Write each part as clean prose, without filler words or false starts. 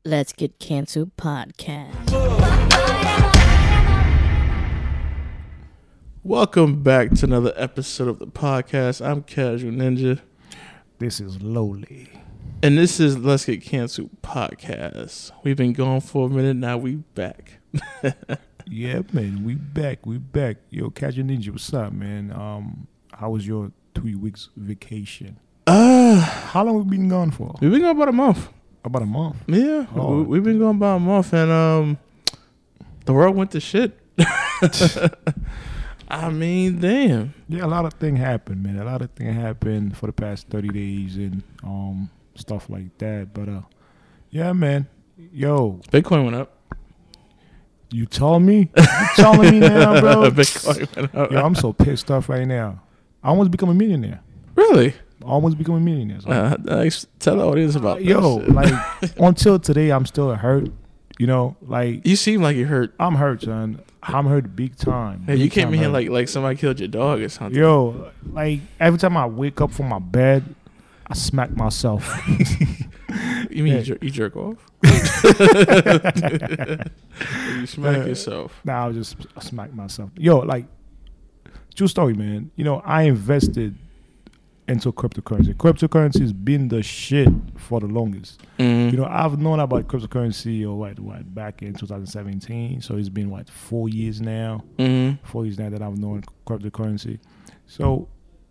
Let's Get Canceled podcast. Welcome back to another episode of the podcast. I'm Casual Ninja. This is Lowly. And this is Let's Get Canceled podcast. We've been gone for a minute, now we back. Yeah, man, we back. Yo, Casual Ninja, what's up, man? How was your 3 weeks vacation? How long we been gone for? We've been gone about a month. About a month? Yeah, Oh. we've been gone about a month, and the world went to shit. I mean, damn. Yeah, a lot of things happened, man. A lot of things happened for the past 30 days and stuff like that. But yeah, man. Yo, Bitcoin went up. you told me? You telling me now, bro? Bitcoin went up. Yo, I'm so pissed off right now. I almost become a millionaire. Really? Almost become a millionaire. So. Tell the audience about Yo, that shit. like until today, I'm still hurt. You know, like You seem like you hurt. I'm hurt, son. I'm hurt big time. Hey, you Big came time in here hurt. like somebody killed your dog or something. Yo, like every time I wake up from my bed, I smack myself. You mean Yeah. you jerk off? You smack yourself. Nah, I just smack myself. Yo, like true story, man. You know, I invested into cryptocurrency. Cryptocurrency has been the shit for the longest. Mm-hmm. You know, I've known about cryptocurrency or what back in 2017. So it's been 4 years now. Mm-hmm. 4 years now that I've known cryptocurrency. So,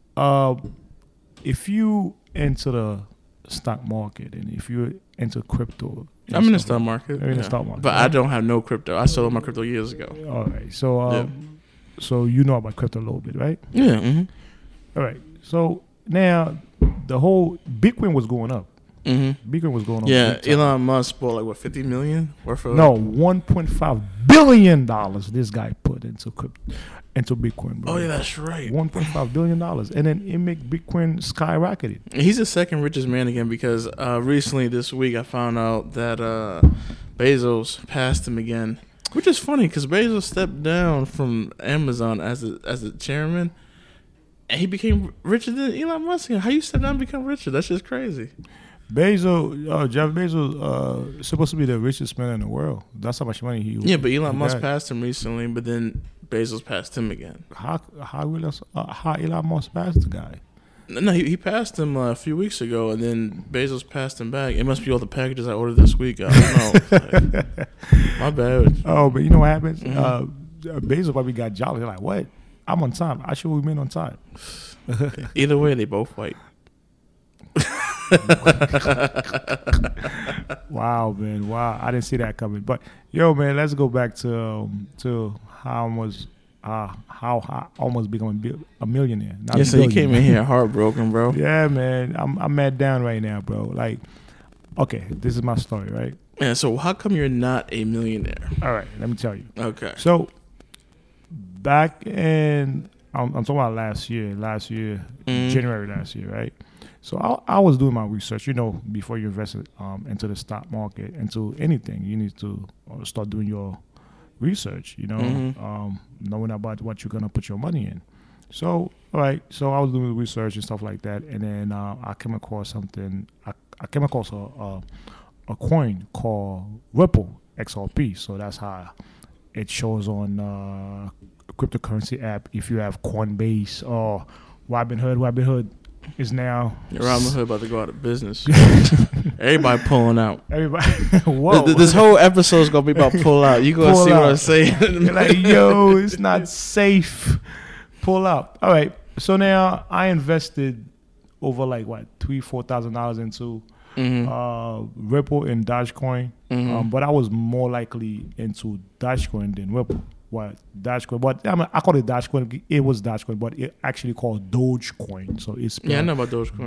if you enter the stock market and if you're into crypto, and I'm in the stuff stock market. You're in the stock market, But I right? don't have no crypto. I sold my crypto years ago. All right. So, Yeah. so you know about crypto a little bit, right? Yeah. Mm-hmm. All right. So now the whole Bitcoin was going up. Mm-hmm. Bitcoin was going up. Yeah. big time. Elon Musk bought like 50 million worth of. No, $1.5 billion this guy put into Bitcoin, bro. Oh yeah, that's right. $1.5 billion, and then it make Bitcoin skyrocketed. He's the second richest man again because recently this week I found out that Bezos passed him again, which is funny because Bezos stepped down from Amazon as a chairman, and he became richer than Elon Musk. How you step down and become richer? That's just crazy. Jeff Bezos, supposed to be the richest man in the world. That's how much money he. Yeah, but Elon he Musk got. passed him recently, but then Bezos passed him again. How Elon Musk passed the guy? No, he passed him a few weeks ago, and then Bezos passed him back. It must be all the packages I ordered this week. I don't know. My bad. Oh, but you know what happens? Mhm. Bezos probably got jolly. They're like, what? I'm on time. I should remain on time. Either way, they both white. Wow, man. Wow. I didn't see that coming. But yo, man, let's go back to how I almost become a millionaire. Not Yeah, a so you billionaire. came in here heartbroken, bro. Yeah, man. I'm mad down right now, bro. Like, okay, this is my story, right? Yeah, so how come you're not a millionaire? All right, let me tell you. Okay. So back in I'm talking about last year, January last year, right? So I was doing my research. You know, before you invest into the stock market, into anything, you need to start doing your research. You know, Mhm. knowing about what you're gonna put your money in. So all right, so I was doing the research and stuff like that, and then I came across something. I came across a coin called Ripple XRP. So that's how it shows on a cryptocurrency app. If you have Coinbase or Robinhood is now Robinhood about to go out of business. Everybody pulling out. everybody. Whoa, This whole episode is going to be about pull out. You going to Pull see what out. I'm saying. You're like, yo, it's not safe. Pull out. All right. So now I invested over $3,000-$4,000 into Ripple and Dogecoin. But I was more likely into Dogecoin than Ripple. What Dogecoin? But I call it Dogecoin. It was Dogecoin, but it actually called Dogecoin. So it's Yeah, I know about Dogecoin.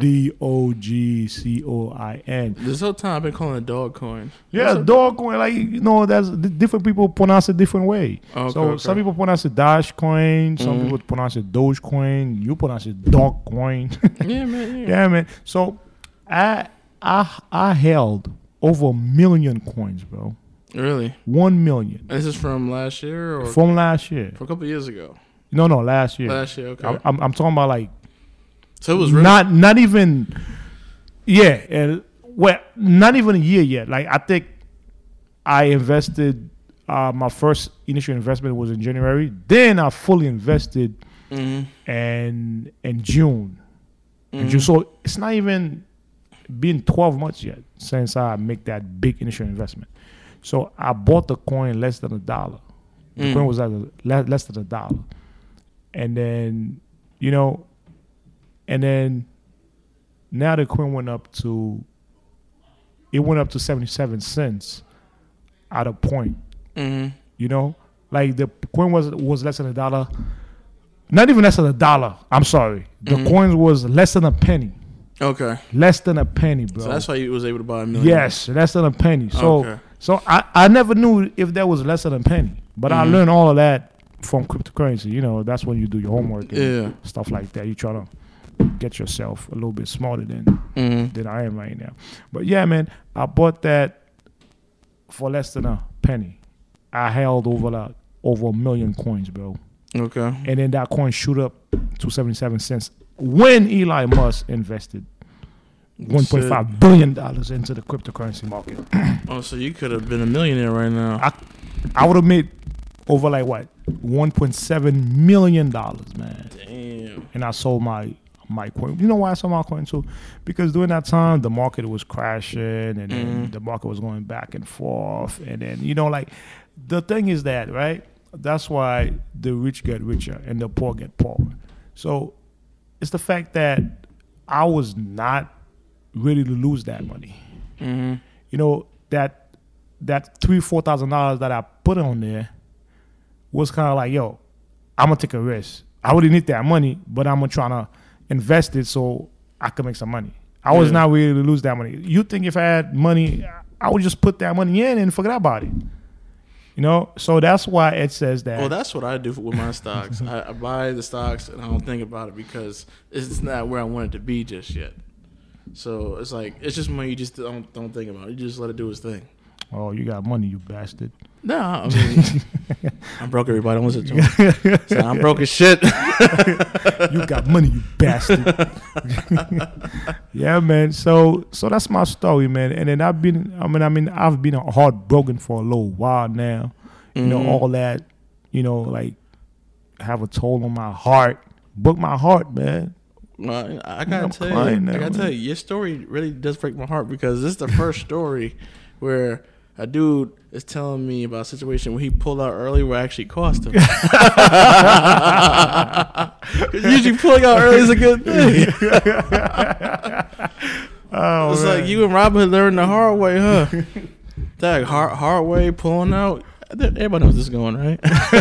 Dogcoin. This whole time I've been calling it dog coin. Yeah, Dogecoin. That's different people pronounce it different way. Okay, So okay. some people pronounce it Dogecoin. Some people pronounce it Dogecoin. You pronounce it Dogcoin. Yeah, man. Yeah. Yeah, man. So I held over 1 million coins, bro. Really? 1 million And this is from last year or from last year. from a couple of years ago? No, last year. Last year, okay. I'm talking about So it was really not even. Yeah, well, not even a year yet. I think I invested. My first initial investment was in January. Then I fully invested in June. In June. So it's not even been 12 months yet since I make that big initial investment. So I bought the coin less than $1. The coin was less than $1. And then, now the coin went up to 77 cents at a point. Like the coin was less than $1. Not even less than $1. I'm sorry. The coin was less than a penny. Okay. Less than a penny, bro. So that's why you was able to buy $1 million. Yes, less than a penny. So I never knew if that was less than a penny. But I learned all of that from cryptocurrency. That's when you do your homework and stuff like that. You try to get yourself a little bit smarter than I am right now. But yeah, man, I bought that for less than a penny. I held over 1 million coins, bro. Okay. And then that coin shoot up to 77 cents when Elon Musk invested $1.5 billion into the cryptocurrency market. Oh, so you could have been a millionaire right now. I would have made over $1.7 million, man. Damn. And I sold my coin. You know why I sold my coin too? Because during that time the market was crashing and then the market was going back and forth. And then the thing is that, right? That's why the rich get richer and the poor get poorer. So it's the fact that I was not ready to lose that money. That $3,000-$4,000 that I put on there was kind of like, yo, I'm gonna take a risk. I really need that money, but I'm gonna try to invest it so I can make some money. I was not ready to lose that money. You think if I had money, I would just put that money in and forget about it. So that's why it says that. Well, that's what I do with my stocks. I buy the stocks and I don't think about it because it's not where I want it to be just yet. So it's like it's just money you just don't think about. You just let it do its thing. Oh, you got money, you bastard. No, I mean, I'm broke, everybody. Don't listen to me. So I'm broke as shit. You got money, you bastard. Yeah, man. So that's my story, man. And then I've been heartbroken for a little while now. All that, have a toll on my heart. Broke my heart, man. Well, I gotta tell you, your story really does break my heart because this is the first story where a dude is telling me about a situation where he pulled out early where it actually cost him. Usually pulling out early is a good thing. It's like you and Robin learned the hard way, huh? That hard way pulling out. Everybody knows this is going, right?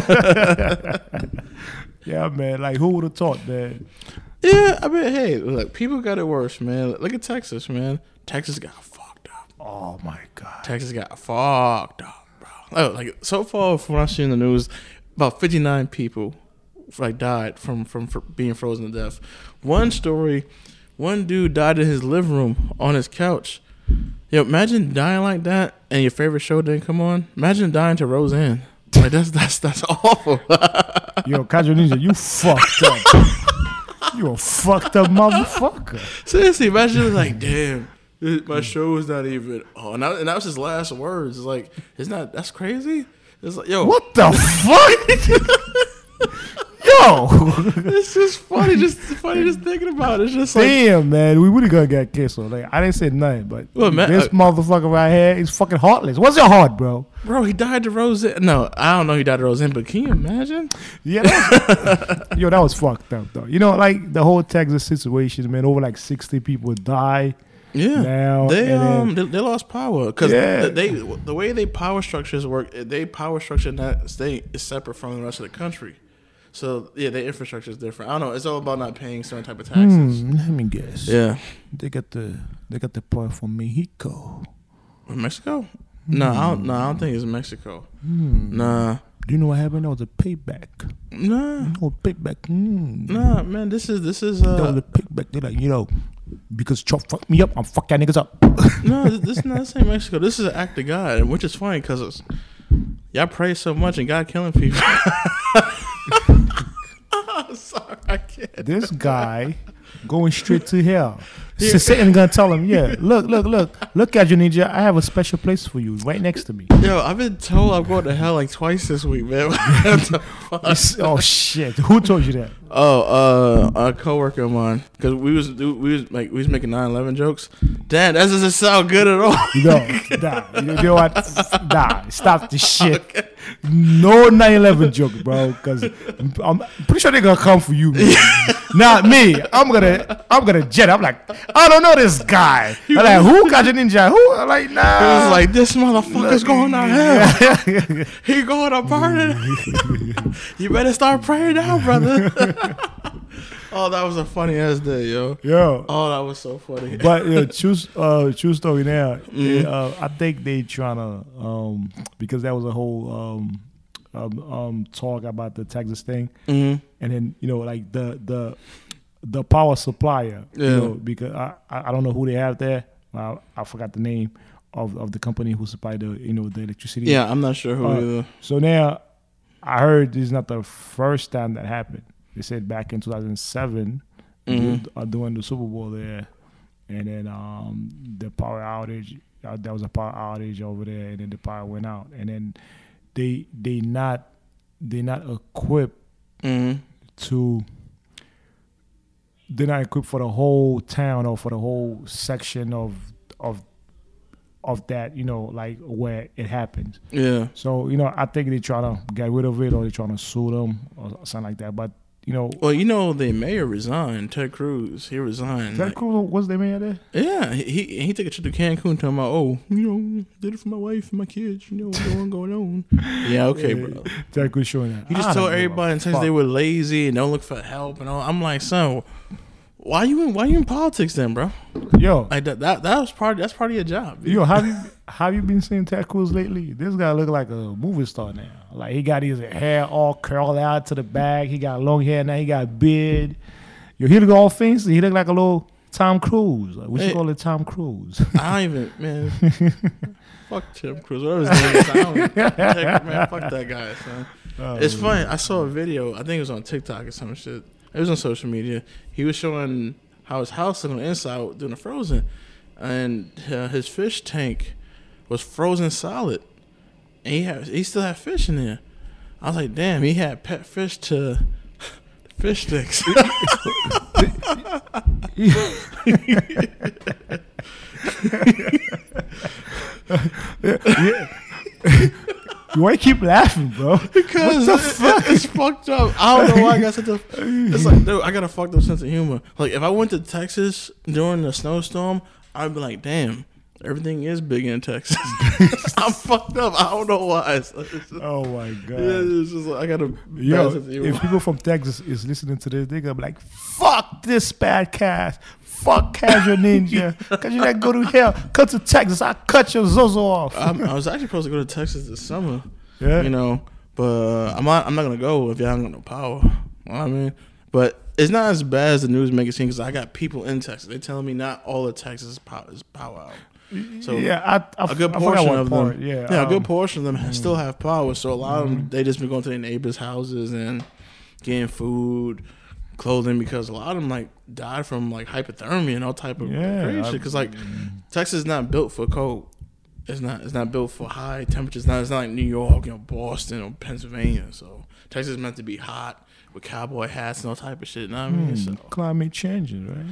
Yeah, man. Like, who would have thought, man? Yeah, I mean, hey, look, people got it worse, man. Look at Texas, man. Texas got fucked up. Oh my God. Texas got fucked up, bro. Oh, so far from what I've seen in the news, about 59 people died from being frozen to death. One story, one dude died in his living room on his couch. Yo, imagine dying like that and your favorite show didn't come on. Imagine dying to Roseanne. Like that's awful. Yo, Kajo Ninja, you fucked up. You a fucked up motherfucker. Seriously, imagine it was like, damn, my show is not even. Oh, and that was his last words. It's like, that's crazy. It's like, yo, what the fuck? Yo, it's just funny. Just thinking about it. It's just like, damn, man, we really gonna get canceled. Like, I didn't say nothing, but man, this motherfucker right here, he's fucking heartless. What's your heart, bro? Bro, he died to Roseanne. No, I don't know. He died to Roseanne, but can you imagine? Yeah, yo, that was fucked up though. Like the whole Texas situation, man. Over 60 people died. Yeah, now they lost power because the way they power structures work. They power structure in that state is separate from the rest of the country. So yeah, their infrastructure is different. I don't know. It's all about not paying certain type of taxes. Let me guess. Yeah, they got the part from Mexico. Mexico? No, I don't think it's Mexico. Nah. Do you know what happened? That was a payback. Nah. No payback. Nah, man. This is. That was a payback. They're like, because Trump fucked me up, I'm fuck y'all niggas up. No, this ain't Mexico. This is an act of God, which is funny because y'all pray so much and God killing people. Sorry, I can't. This guy going straight to hell. So Satan's gonna tell him, yeah, look, Casual Ninja, I have a special place for you right next to me. Yo, I've been told I'm going to hell like twice this week, man. What the fuck? Oh shit! Who told you that? Oh, a coworker of mine, because we was making 9/11 jokes. Damn, that doesn't sound good at all. No, nah. You know what? Nah, stop this shit. Okay. No 9/11 joke, bro. Because I'm pretty sure they're gonna come for you, man. Not me. I'm gonna jet. I'm like, I don't know this guy. I'm like, who got your ninja? Who? I'm like, nah. It was like, this motherfucker's going to hell. He going to burn it. You better start praying now, brother. Oh, that was a funny ass day, yo. Oh, that was so funny. But true story now. I think they trying to because that was a whole talk about the Texas thing, and then like the power supplier, because I don't know who they have there. I forgot the name of the company who supplied the the electricity. Yeah, I'm not sure who either. So now I heard this is not the first time that happened. They said back in 2007, doing the Super Bowl there, and then the power outage. There was a power outage over there, and then the power went out, and then they not equipped to. They're not equipped for the whole town or for the whole section of that, like where it happens. Yeah. So I think they're trying to get rid of it, or they're trying to sue them or something like that. But well, the mayor resigned. Ted Cruz, he resigned. Ted Cruz was the mayor there? Yeah, he took a trip to Cancun, talking about, did it for my wife and my kids. What's going on? Yeah, okay, bro. Ted Cruz showing that. He just told everybody in Texas they were lazy and don't look for help and all. I'm like, son, why you in politics then, bro? Yo, like that's part of your job. Yo, have you been seeing Ted Cruz lately? This guy look like a movie star now. Like he got his hair all curled out to the back. He got long hair now. He got beard. Yo, he look all fancy. He look like a little Tom Cruise. We should call it Tom Cruise. I don't even, man. Fuck Tom Cruise. Whatever his name is. Man, fuck that guy, son. It's funny. I saw a video. I think it was on TikTok or some shit. It was on social media. He was showing how his house looked on the inside doing the frozen, and his fish tank was frozen solid, and he still had fish in there. I was like, damn, he had pet fish to fish sticks. Why you keep laughing, bro? Because it's fucked up. I don't know why I got such a. It's like, dude, I got a fucked up sense of humor. Like, if I went to Texas during the snowstorm, I'd be like, damn, everything is big in Texas. I'm fucked up. I don't know why. Oh my god. Yeah, it's just like, I got a bad sense of humor. If people from Texas is listening to this, they're gonna be like, fuck this bad cast. Fuck Casual Ninja. Cause you not go to hell. Come to Texas. I cut your zozo off. I was actually supposed to go to Texas this summer. Yeah. But I'm not gonna go if y'all haven't got no power. You know what I mean? But it's not as bad as the news make it seem, because I got people in Texas. They're telling me not all of Texas is power out. So yeah, a good portion of them, a good portion of them still have power. So a lot of them, they just been going to their neighbors' houses and getting food, clothing, because a lot of them like died from like hypothermia and all type of crazy shit. Because like Texas is not built for cold. It's not built for high temperatures. It's not like New York, Boston or Pennsylvania. So Texas is meant to be hot with cowboy hats and all type of shit. You know what I mean? So climate changing, right?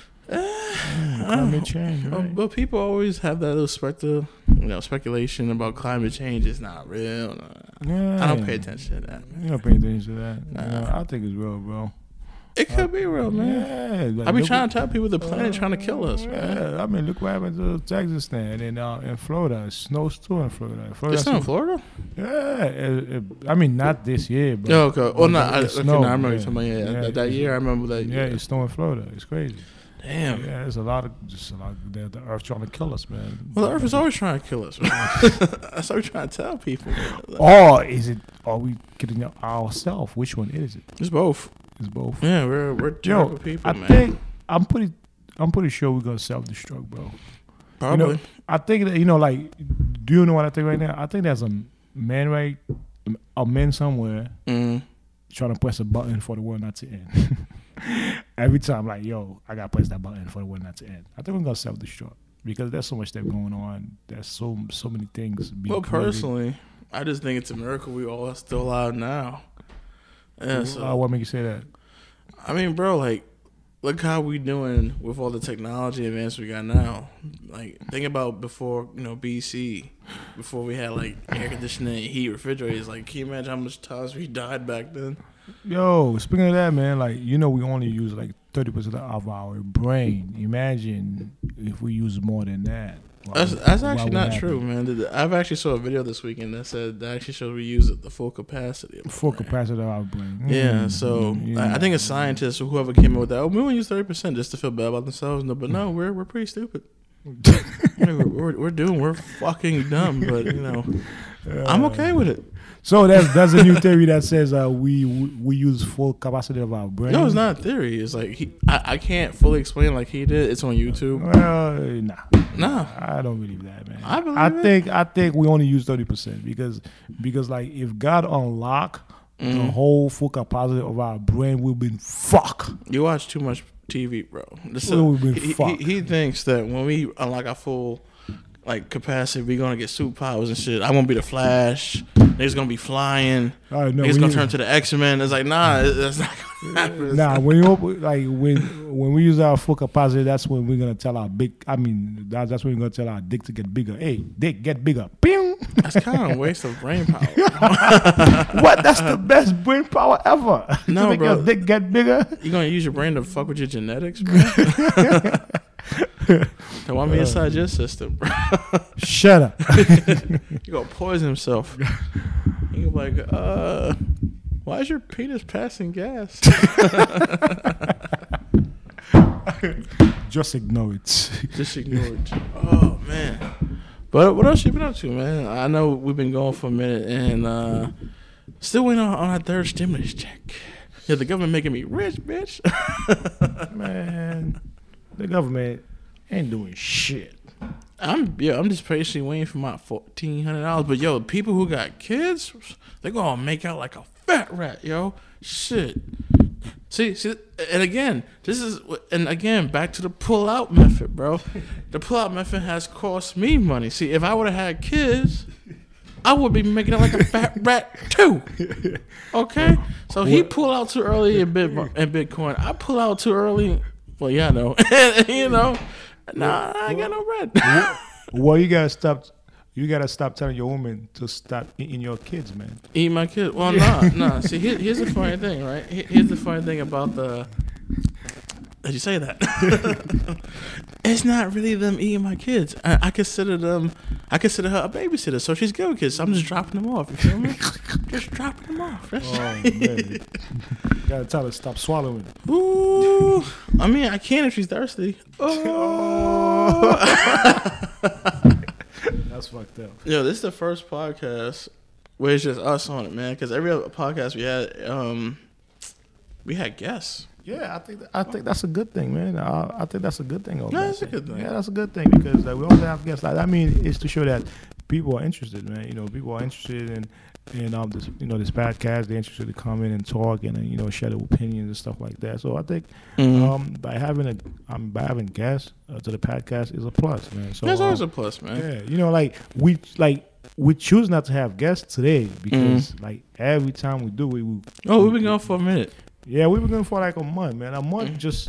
Climate change, right? But people always have that little speculation about climate change. It's not real. I don't pay attention to that. You don't pay attention to that. Nah. I think it's real, bro. It could be real, man. I be trying to tell people the planet trying to kill us, man. Yeah, I mean, look what happened to Texas then, and in Florida. It snows too in Florida. It's still in Florida? Yeah. I mean, not this year, but okay. Well, no, I remember you talking about that year. I remember that. Yeah, it's snowing in Florida. It's crazy. Damn. Yeah, there's a lot of the Earth trying to kill us, man. Well, the Earth is always trying to kill us, man. That's what we're trying to tell people. Or are we getting ourselves? Which one is it? It's both. It's both. Yeah, we're terrible people, man. Think I'm pretty sure we're gonna self-destruct, bro. Probably. I think that like, do you know what I think right now? I think there's a man somewhere trying to press a button for the world not to end. every time, like, yo, I gotta press that button for the winner to end. I think we're gonna self-destruct because there's so much stuff going on. There's so many things. Well, personally, I just think it's a miracle we all are still alive now. Yeah. So what makes you say that? I mean, bro, like, look how we doing with all the technology advance we got now. Like, think about before, BC, before we had like air conditioning, heat, refrigerators. Like, can you imagine how much times we died back then? Yo, speaking of that, man, like, we only use like 30% of our brain. Imagine if we use more than that. That's actually not true, man. I've actually saw a video this weekend that said that actually shows we use the full capacity. Capacity of our brain. Yeah, so I think a scientist or whoever came up with that, we only use 30% just to feel bad about themselves. No, but no, we're pretty stupid. we're fucking dumb, but I'm okay with it. So that's a new theory that says we use full capacity of our brain. No, it's not a theory. It's like I can't fully explain like he did. It's on YouTube. Nah, I don't believe that, man. I think we only use 30% because like if God unlock the whole full capacity of our brain, we've been fucked. You watch too much TV, bro. He thinks that when we unlock our full capacity, we're gonna get superpowers and shit. I won't be the Flash. Niggas gonna be flying. Niggas gonna turn to the X-Men. It's like, nah, that's not gonna happen. Nah, when we use our full capacity, that's when we're gonna tell our that's when we're gonna tell our dick to get bigger. Hey, dick, get bigger. Bing. That's kind of a waste of brain power. What? That's the best brain power ever. No, to make bro. your dick get bigger. You gonna use your brain to fuck with your genetics, bro? They want me inside your system, bro. Shut up. You gonna poison himself. You gonna be like, why is your penis passing gas? Just ignore it. Just ignore it. Oh man. But what else you been up to, man? I know we've been going for a minute and still waiting on our third stimulus check. Yeah, the government making me rich, bitch. Man, the government ain't doing shit. I'm just patiently waiting for my $1,400. But yo, people who got kids, they gonna make out like a fat rat, yo. Shit. See, and again, back to the pull-out method, bro. The pull-out method has cost me money. See, if I would have had kids, I would be making it like a fat rat too. Okay? So he pulled out too early in Bitcoin. I pull out too early. Well, yeah, I know. Nah, I ain't got no bread. Well, you gotta stop telling your woman to stop eating your kids, man. Eat my kids? Well, nah. See, here's the funny thing, right? Here's the funny thing about the. Did you say that? It's not really them eating my kids. I consider her a babysitter, so she's good with kids. So I'm just dropping them off. You feel me? Just dropping them off. That's man. You gotta tell her to stop swallowing. Ooh. I mean, I can if she's thirsty. Oh. That's fucked up. Yo, this is the first podcast where it's just us on it, man. Because every other podcast we had guests. Yeah, I think that's a good thing, man. I think that's a good thing. No, that's a good thing. Yeah, that's a good thing because we always have guests. I mean, it's to show that people are interested, man. People are interested in this podcast. They're interested to come in and talk and share their opinions and stuff like that. So I think by having guests to the podcast is a plus, man. So that's always a plus, man. Yeah, we choose not to have guests today because every time we do, we've been going for a minute. Yeah, we've been going for like a month, man. A month just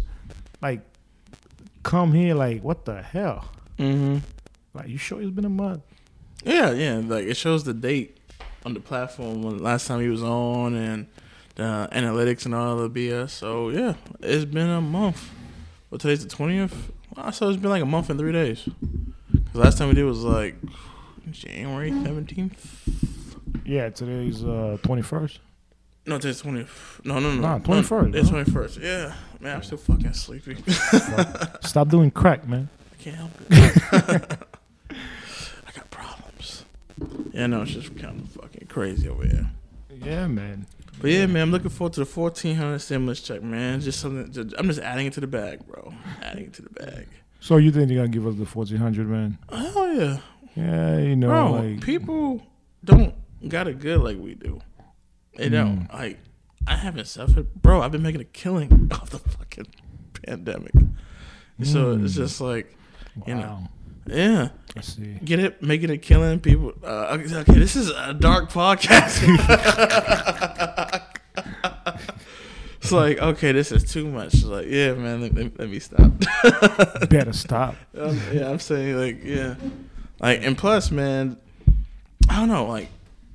come here what the hell? Mm-hmm. You sure it's been a month? Yeah. It shows the date on the platform when last time he was on and the analytics and all the BS. So yeah, it's been a month. Well, today's the 20th. Well, so it's been like a month and 3 days. Cause last time we did was January 17th. Yeah, today's 21st. No, today's 20th. No. 21st. It's 21st. Yeah. Man, I'm still fucking sleepy. Stop doing crack, man. I can't help it. I got problems. Yeah, no, it's just kind of fucking crazy over here. Yeah, man. But yeah, man, I'm looking forward to the $1,400 stimulus check, man. Just something. I'm just adding it to the bag, bro. Adding it to the bag. So you think they're gonna give us the $1,400, man? Hell yeah. Yeah, bro, people don't got it good like we do. They don't. I haven't suffered, bro. I've been making a killing off the fucking pandemic. So it's just like, you know, yeah. I see. Get it? Making a killing, people. Okay, this is a dark podcast. It's like, okay, this is too much. Like, yeah, man, let me stop. Better stop. Yeah, I'm saying, like, yeah. Like, and plus, man, I don't know, like,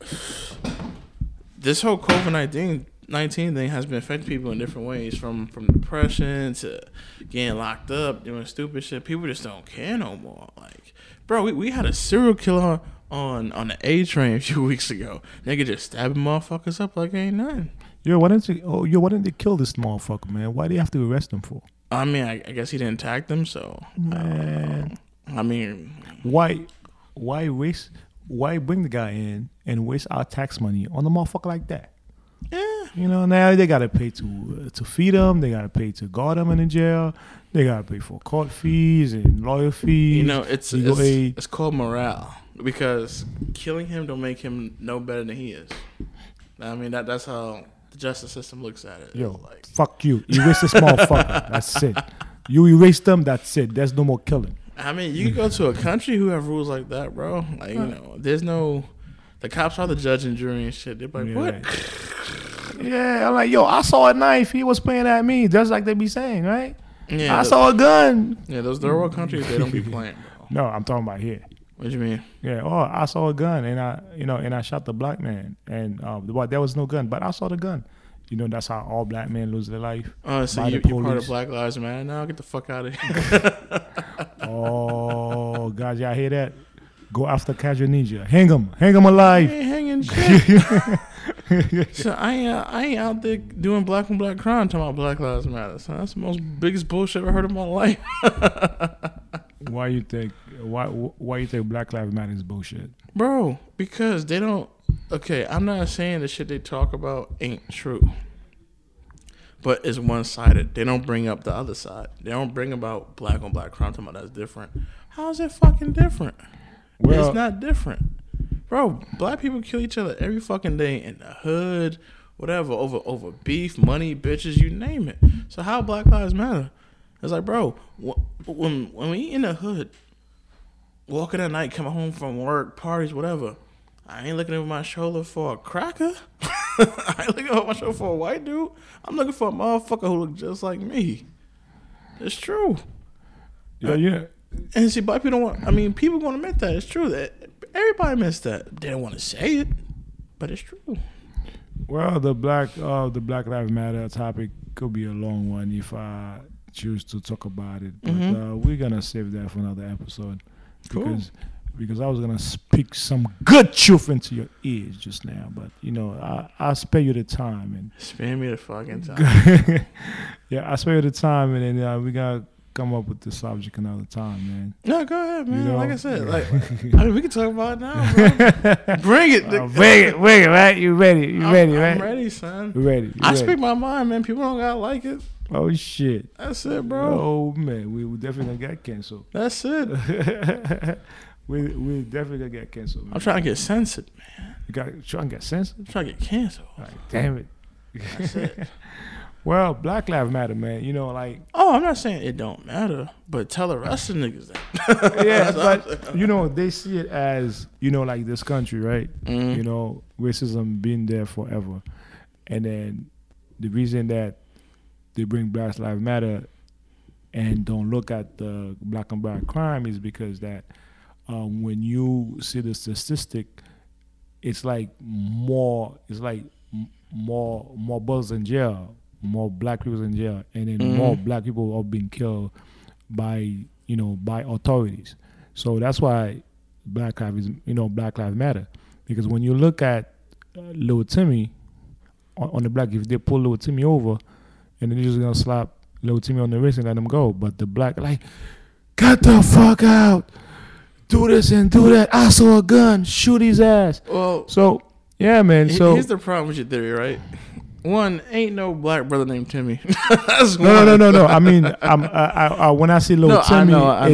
this whole COVID-19 thing has been affecting people in different ways, from depression to getting locked up, doing stupid shit. People just don't care no more. Like, bro, we had a serial killer on the A train a few weeks ago. Nigga just stabbing motherfuckers up like ain't nothing. Why didn't they kill this motherfucker, man? Why do you have to arrest him for? I mean, I guess he didn't tag them, so. Man. I mean. Why bring the guy in and waste our tax money on a motherfucker like that? Yeah. You know, now they got to pay to feed him. They got to pay to guard him in the jail. They got to pay for court fees and lawyer fees. You know, it's called morale, because killing him don't make him no better than he is. I mean, that's how the justice system looks at it. Yo, like, fuck you. Erase this motherfucker. That's it. You erase them, that's it. There's no more killing. I mean, you can go to a country who have rules like that, bro. Like, you know, there's no... The cops are the judge and jury and shit. They're like, what? Yeah, I'm like, yo, I saw a knife. He was playing at me. Just like they be saying, right? Yeah, I saw a gun. Yeah, those third world countries, they don't be playing, bro. No, I'm talking about here. What you mean? Yeah, I saw a gun and I shot the black man, and there was no gun, but I saw the gun. You know, that's how all black men lose their life. Oh, so you're part of Black Lives Matter now? Get the fuck out of here. Oh, guys, y'all hear that? Go after Casual Ninja. Hang him alive. I ain't hanging shit. So I ain't out there doing black on black crime talking about Black Lives Matter. So that's the most biggest bullshit I've ever heard in my life. Why you think Black Lives Matter is bullshit? Bro, because they don't... Okay, I'm not saying the shit they talk about ain't true. But it's one-sided. They don't bring up the other side. They don't bring about black on black crime talking about that's different. How is it fucking different? Well, it's not different. Bro, black people kill each other every fucking day in the hood, whatever, over beef, money, bitches, you name it. So how Black Lives Matter? It's like, bro, when we in the hood, walking at night, coming home from work, parties, whatever, I ain't looking over my shoulder for a cracker. I ain't looking over my shoulder for a white dude. I'm looking for a motherfucker who look just like me. It's true. Yeah. And see, black people don't want... I mean, people gonna admit that. It's true. That everybody admits that. They don't want to say it, but it's true. Well, the Black Lives Matter topic could be a long one if I choose to talk about it. But we're going to save that for another episode. Cool. Because I was going to speak some good truth into your ears just now. But, you know, I'll spare you the time. And spare me the fucking time. Yeah, I'll spare you the time. And then we got to come up with the subject another time, man. No, go ahead, man. You know? Like I said, I mean, we can talk about it now, bro. Bring it. Bring it, right? You ready, right? I'm ready, son. I speak my mind, man. People don't gotta like it. Oh, shit. That's it, bro. Oh, man. We definitely gonna get canceled. That's it. we definitely gonna get canceled, man. I'm trying to get censored, man. You got trying to get censored? I'm trying to get canceled. Like, damn it. That's it. Well, Black Lives Matter, man. You know, like... Oh, I'm not saying it don't matter, but tell the rest of the niggas that. Yeah, but, you know, they see it as, you know, like this country, right? Mm-hmm. You know, racism been there forever. And then the reason that they bring Black Lives Matter and don't look at the black on black crime is because that when you see the statistic, it's like more brothers in jail, more black people in jail, and then more black people are being killed by authorities. So that's why Black Lives Matter. Because when you look at Lil Timmy on the black, if they pull Lil Timmy over, and then they're just gonna slap Lil Timmy on the wrist and let him go, but the black like, get the fuck out, do this and do that. I saw a gun, shoot his ass. Well, so yeah, man. So here's the problem with your theory, right? One, ain't no black brother named Timmy. That's no. I mean, when I see Lil Timmy, I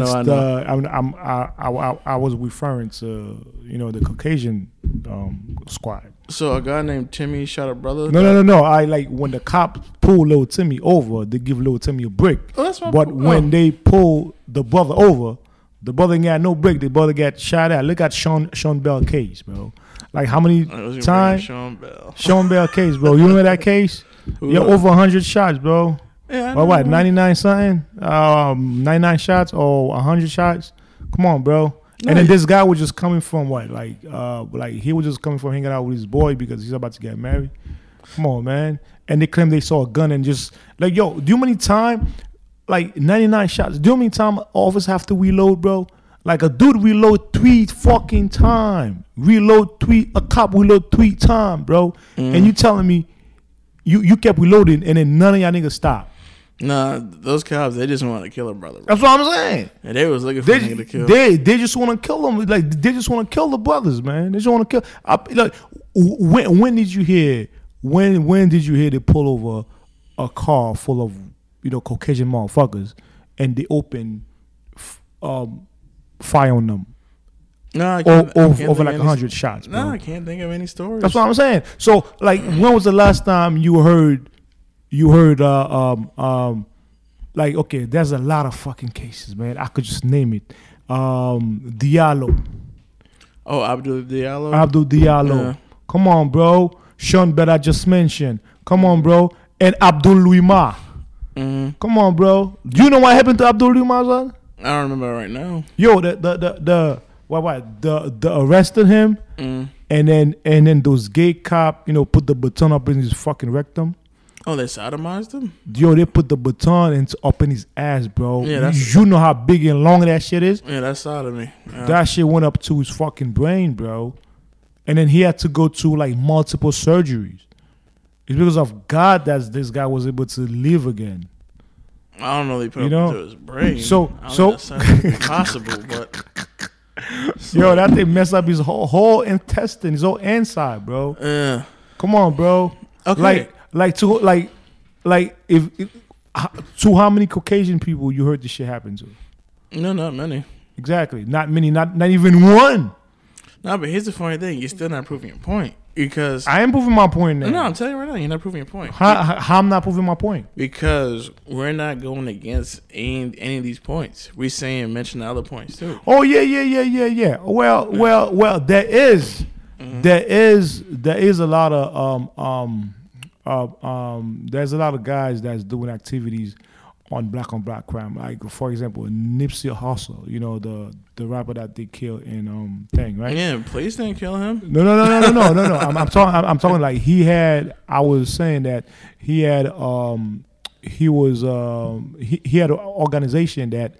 was referring to the Caucasian squad. So a guy named Timmy shot a brother. No. I like when the cops pull Lil Timmy over, they give Lil Timmy a brick. Oh, that's my But when they pull the brother over, the brother ain't got no brick. The brother got shot at. Look at Sean Bell case, bro. Like how many times? Sean Bell case, bro. You remember that case? You're over 100 shots, bro. Yeah, or what? 99 something? 99 shots or 100 shots? Come on, bro. No, and then this guy was just coming from what? Like he was just coming from hanging out with his boy because he's about to get married. Come on, man. And they claim they saw a gun and just like, yo, do you know how many time? Like 99 shots. Do you know how many time officers have to reload, bro? Like a dude reload 3 fucking time. A cop reload 3 time, bro. And you telling me you kept reloading and then none of y'all niggas stopped. Nah, those cops, they just want to kill a brother. Bro. That's what I'm saying. And they was looking for a nigga to kill. They just want to kill them. Like they just want to kill the brothers, man. They just want to kill. Like when did you hear? When did you hear they pull over a car full of Caucasian motherfuckers and they open fire on them? No, over like 100 shots. Bro. No, I can't think of any stories. That's what I'm saying. So like, when was the last time you heard? Like, okay, there's a lot of fucking cases, man. I could just name it. Diallo. Oh, Abdul Diallo? Abdul Diallo. Yeah. Come on, bro. Sean Bell, I just mentioned. Come on, bro. And Abdul Luima. Mm-hmm. Come on, bro. Do you know what happened to Abdul Luima, son? I don't remember right now. Yo, the arrested him, and then those gay cop, put the baton up in his fucking rectum. Oh, they sodomized him? Yo, they put the baton up in his ass, bro. Yeah, you know how big and long that shit is? Yeah, that's sodomy. Yeah. That shit went up to his fucking brain, bro. And then he had to go to like multiple surgeries. It's because of God that this guy was able to live again. I don't know they put it into his brain. So that's impossible, but yo, that thing messed up his whole intestine, his whole inside, bro. Yeah. Come on, bro. Okay. If to how many Caucasian people you heard this shit happen to? No, not many. Exactly, not many, not even one. No, but here's the funny thing: you're still not proving your point because I am proving my point now. No, I'm telling you right now, you're not proving your point. How I'm not proving my point? Because we're not going against any of these points. We're saying mention the other points too. Oh yeah. Well, there is a lot of there's a lot of guys that's doing activities on black crime. Like for example, Nipsey Hussle, the rapper that they killed in thing, right? Yeah, police didn't kill him. No. I'm talking like he had. I was saying that he had he had an organization that.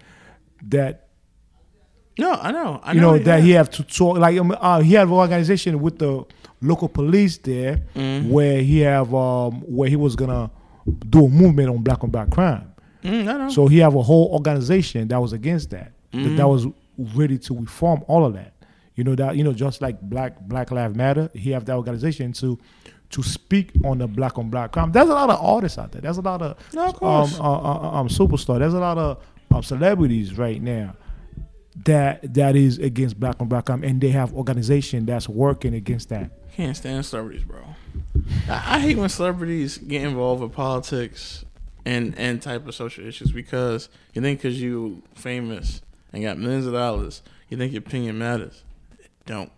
No, I know. That he have to talk like he had an organization with the local police there where he have where he was gonna do a movement on black crime. I know. So he have a whole organization that was against that. That was ready to reform all of that. Just like Black Lives Matter, he have that organization to speak on the black crime. There's a lot of artists out there. There's a lot of superstars. There's a lot of celebrities right now that is against black crime, and they have organization that's working against that. Can't stand celebrities, bro. I hate when celebrities get involved with politics and type of social issues because you think because you famous and got millions of dollars, you think your opinion matters. It don't.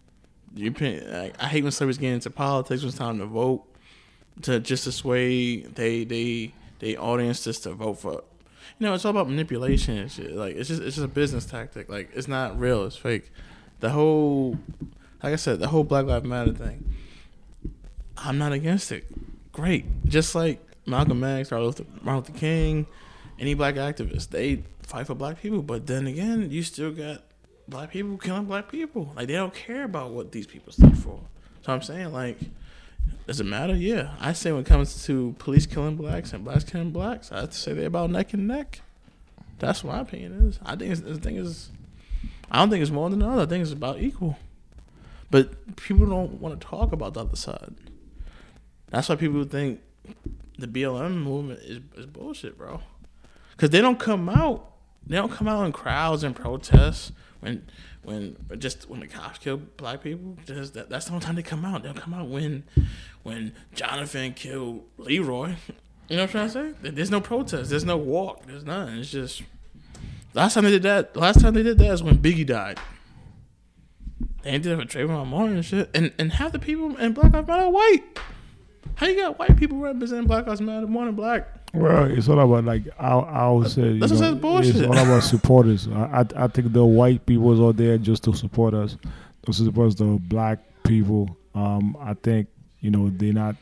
I hate when celebrities get into politics when it's time to vote just to sway they audience just to vote for. It's all about manipulation and shit. Like it's just a business tactic. Like it's not real. It's fake. The whole Black Lives Matter thing. I'm not against it. Great. Just like Malcolm X, Martin Luther King, any black activists, they fight for black people. But then again, you still got black people killing black people. Like they don't care about what these people stand for. So I'm saying, like, does it matter? Yeah. I say when it comes to police killing blacks and blacks killing blacks, I say they're about neck and neck. That's what my opinion is. I don't think it's more than the other. I think it's about equal. But people don't want to talk about the other side. That's why people think the BLM movement is bullshit, bro. Because they don't come out They don't come out in crowds and protest when the cops kill black people. That's the only time they come out. They don't come out when Jonathan killed Leroy. You know what I'm trying to say? There's no protest. There's no walk. There's nothing. It's just last time they did that is when Biggie died. They ain't did it for Trayvon Martin and shit. And half the people in Black Lives Matter are white. How you got white people representing Black Lives Matter more than black? Well, it's all about like I always say. That's bullshit. It's all about supporters. I think the white people are there just to support us. To support the black people. I think they're not.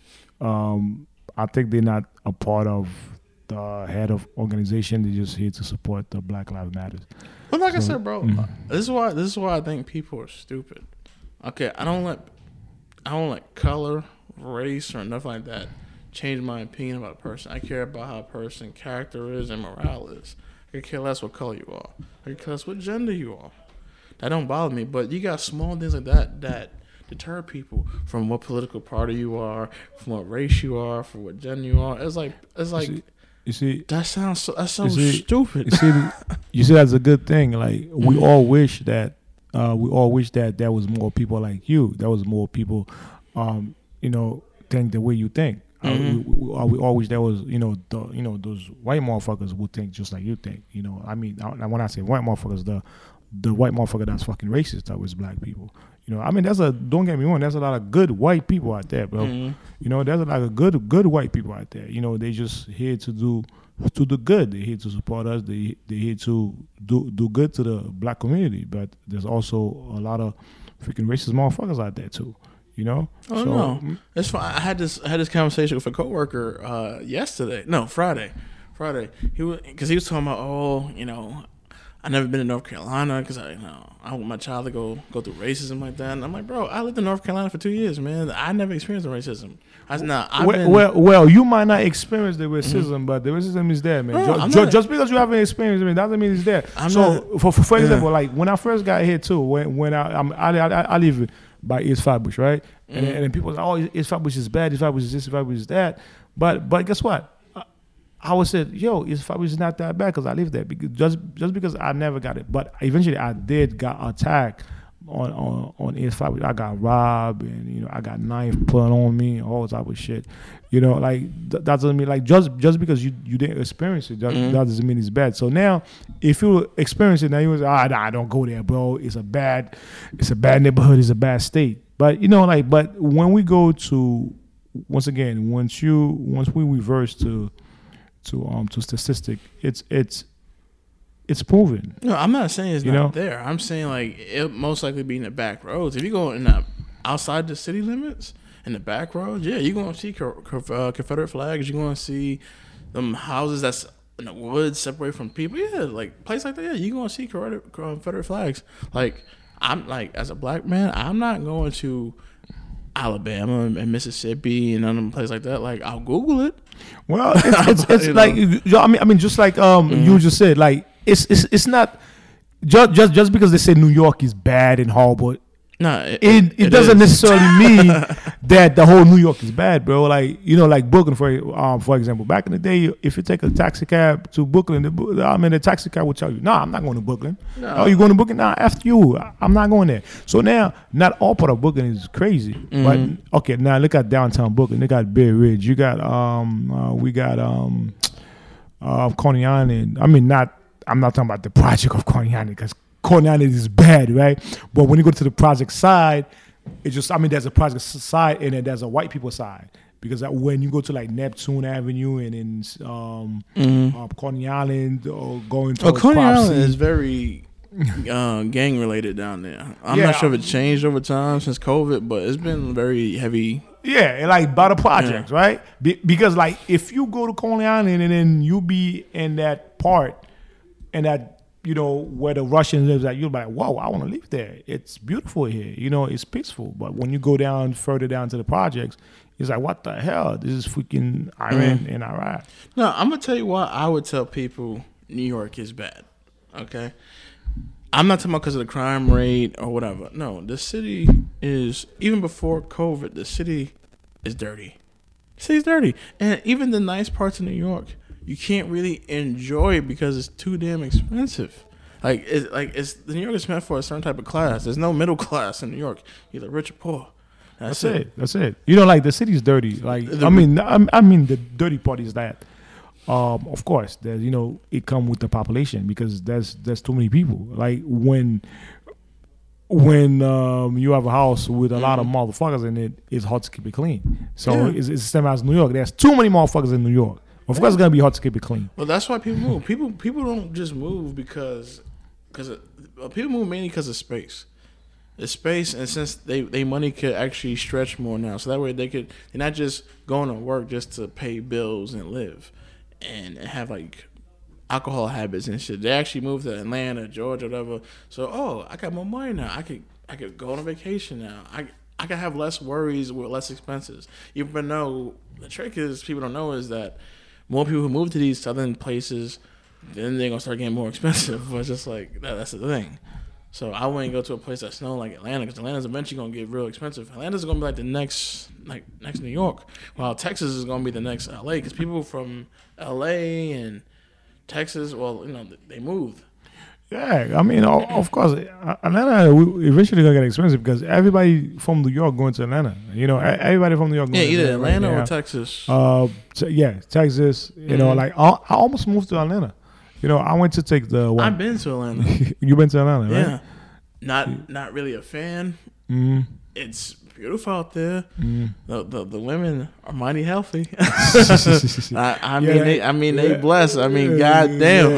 I think they're not a part of the head of organization. They're just here to support the Black Lives Matter. Well, like I said, bro, this is why I think people are stupid. Okay, I don't let color, race, or nothing like that change my opinion about a person. I care about how a person's character is and morale is. I could care less what color you are. I could care less what gender you are. That don't bother me. But you got small things like that deter people from what political party you are, from what race you are, from what gender you are. It's like you see that's so stupid. You see that's a good thing. Like we all wish that there was more people like you. There was more people think the way you think. We all wish there was those white motherfuckers would think just like you think. I mean, when I say white motherfuckers, the white motherfucker that's fucking racist towards black people. I mean, don't get me wrong, there's a lot of good white people out there, bro. There's a lot of good white people out there. They just here to do good. They're here to support us. They're here to do good to the black community. But there's also a lot of freaking racist motherfuckers out there too. No, it's fine. I had this conversation with a coworker Friday. He was talking about I never been to North Carolina because I want my child to go through racism like that. And I'm like, bro, I lived in North Carolina for 2 years, man. I never experienced the racism. Well, you might not experience the racism, but the racism is there, man. Just because you haven't experienced it doesn't mean it's there. For example, like when I first got here too, when I live by East Flatbush, right? And then people say, oh, East Flatbush is bad, East Flatbush is this, East Flatbush is that. But guess what? I would say, East Flatbush is not that bad because I live there. Because just because I never got it. But eventually I did got attacked on East Flatbush. I got robbed and, I got knife put on me, all type of shit. That doesn't mean, like, just because you didn't experience it, that doesn't mean it's bad. So now, if you experience it, now you say, nah, don't go there, bro. It's a bad neighborhood, it's a bad state. But, but when we go to, once again, once we reverse to statistic, it's proven. No, I'm not saying it's not there. I'm saying like it most likely be in the back roads. If you go in outside the city limits in the back roads, yeah, you're gonna see Confederate flags. You're gonna see them houses that's in the woods separated from people. Yeah, like place like that. Yeah, you're gonna see Confederate flags. Like I'm like as a black man, I'm not going to Alabama and Mississippi and other places like that. Like I'll Google it. Well, it's like I mean, just like you just said, like it's not just because they say New York is bad and horrible. No, it doesn't necessarily mean that the whole New York is bad, bro. Like like Brooklyn, for example, back in the day, if you take a taxi cab to Brooklyn, the taxi cab will tell you, "Nah, I'm not going to Brooklyn." No. Oh, you going to Brooklyn? Nah, after you, I'm not going there. So now, not all part of Brooklyn is crazy, but okay, now look at downtown Brooklyn. They got Bay Ridge. You got we got Coney Island. I mean, I'm not talking about the project of Coney Island because Coney Island is bad, right? But when you go to the project side, there's a project side and then there's a white people side. Because when you go to like Neptune Avenue and in Coney Island or going to Coney Island is very gang related down there. I'm not sure if it changed over time since COVID, but it's been very heavy. Yeah, like by the projects, right? Because like if you go to Coney Island and then you be in that part and that where the Russian lives at, you're like, whoa, I want to live there. It's beautiful here. It's peaceful. But when you go further down to the projects, it's like, what the hell? This is freaking Iran and Iraq. No, I'm going to tell you why I would tell people New York is bad. Okay? I'm not talking about because of the crime rate or whatever. No, the city is, even before COVID, the city is dirty. The city's dirty. And even the nice parts of New York, you can't really enjoy it because it's too damn expensive. It's New York is meant for a certain type of class. There's no middle class in New York, either rich or poor. That's it. That's it. You know, like the city's dirty. Like I mean the dirty part is that, of course, there's it come with the population because there's too many people. Like when you have a house with a lot of motherfuckers in it, it's hard to keep it clean. So it's the same as New York. There's too many motherfuckers in New York. Of course, it's gonna be hard to keep it clean. Well, that's why people move. People don't just move because people move mainly because of space. It's space, and since they money could actually stretch more now, so that way they're not just going to work just to pay bills and live, and have like alcohol habits and shit. They actually move to Atlanta, Georgia, whatever. So I got more money now. I could go on a vacation now. I could have less worries with less expenses. Even though the trick is people don't know is that more people who move to these southern places, then they're gonna start getting more expensive. But it's just like that's the thing. So I wouldn't go to a place that's snowing like Atlanta because Atlanta's eventually gonna get real expensive. Atlanta's gonna be like the next New York, while Texas is gonna be the next LA because people from LA and Texas, well, they moved. Yeah, I mean, of course, Atlanta eventually gonna get expensive because everybody from New York going to Atlanta. Everybody from New York. Going to either Atlanta right or Texas. Texas. Like I almost moved to Atlanta. I went to take the one. I've been to Atlanta. You been to Atlanta, right? Yeah. Not really a fan. Mm-hmm. It's beautiful out there. The women are mighty healthy. They blessed. I mean, goddamn,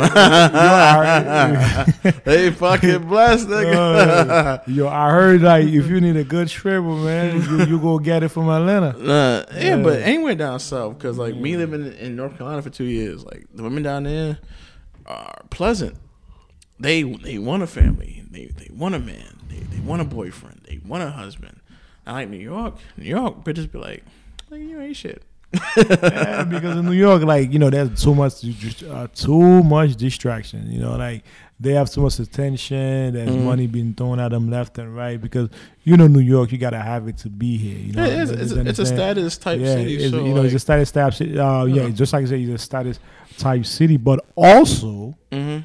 they fucking blessed, nigga. I heard like if you need a good stripper, man, you go get it from Atlanta. But anywhere down south, because like me living in North Carolina for 2 years, like the women down there are pleasant. They want a family. They want a man. They want a boyfriend. They want a husband. I like New York. New York bitches be like you ain't shit. Yeah, because in New York, like there's too much distraction. Like they have too much attention. There's money being thrown at them left and right because New York, you gotta have it to be here. It's a status type city. It's a status type city. Just like I said, it's a status type city, but also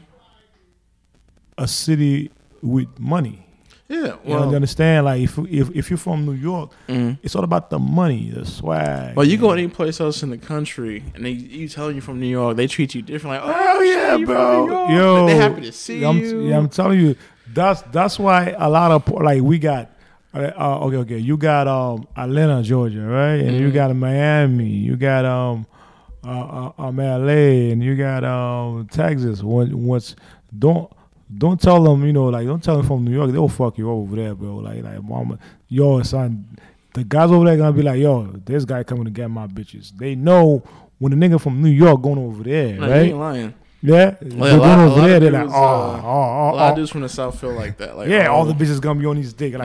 a city with money. Yeah, well, you understand? Like if you're from New York, it's all about the money, the swag. Well, you go any place else in the country, and you tell you from New York, they treat you different. Like, yeah, bro. Yo, they're happy to see you. Yeah, I'm telling you, that's why a lot of like we got. Okay. You got Atlanta, Georgia, right? And you got Miami. You got LA, and you got Texas. Don't tell them, don't tell them from New York. They'll fuck you over there, bro. Like, mama, son, the guys over there gonna be like, yo, this guy coming to get my bitches. They know when the nigga from New York going over there, right? You ain't lying. Yeah, they're going over there. They're like, a lot of dudes from the South feel like that. Like, all the bitches gonna be on his dick, like,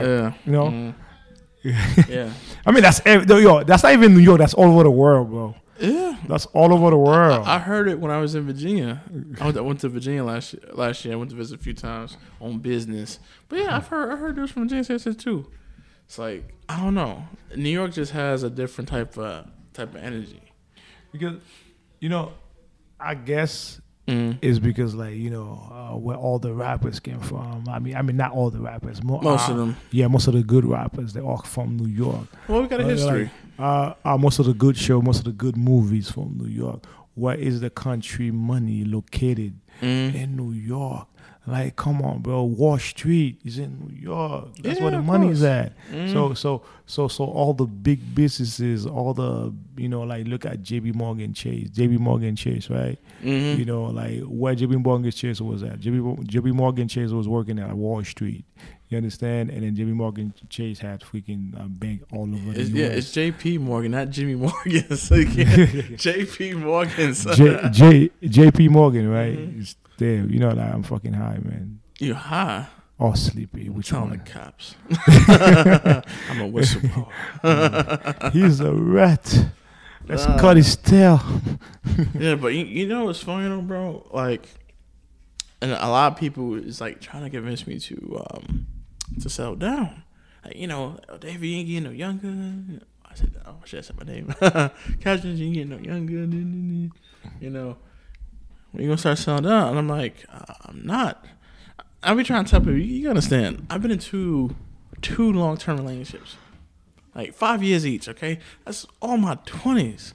Yeah. I mean, that's not even New York. That's all over the world, bro. Yeah, that's all over the world. I heard it when I was in Virginia. I went to Virginia last year. I went to visit a few times on business. But yeah, I heard dudes from Virginia say too. It's like I don't know. New York just has a different type of energy. Because I guess it's because where all the rappers came from. I mean not all the rappers. Most of them. Yeah, most of the good rappers they are from New York. Well, we got a history. Most of the good show, most of the good movies from New York. Where is the country money located? In New York. Like, come on, bro. Wall Street is in New York. That's where the money's at. So all the big businesses, all the like look at JP Morgan Chase, right? Like where JP Morgan Chase was at. JP Morgan Chase was working at Wall Street. You understand? And then JP Morgan Chase had freaking bank all over the US. Yeah, it's JP Morgan, not Jimmy Morgan. So JP Morgan. JP Morgan, right? It's there. You know that I'm fucking high, man. You high? Or sleepy. Which telling one? The cops. I'm a whistleblower. He's a rat. Let's cut his tail. Yeah, but you know what's funny though, bro? Like, and a lot of people is like trying to convince me to settle down. Like, David, you ain't getting no younger. I said, oh, I should have said my name. Cashman, you getting no younger. You know, when you gonna start selling down? And I'm like, I'm not. I be trying to tell people, you understand, I've been in two long-term relationships. Like 5 years each, okay? That's all my 20s.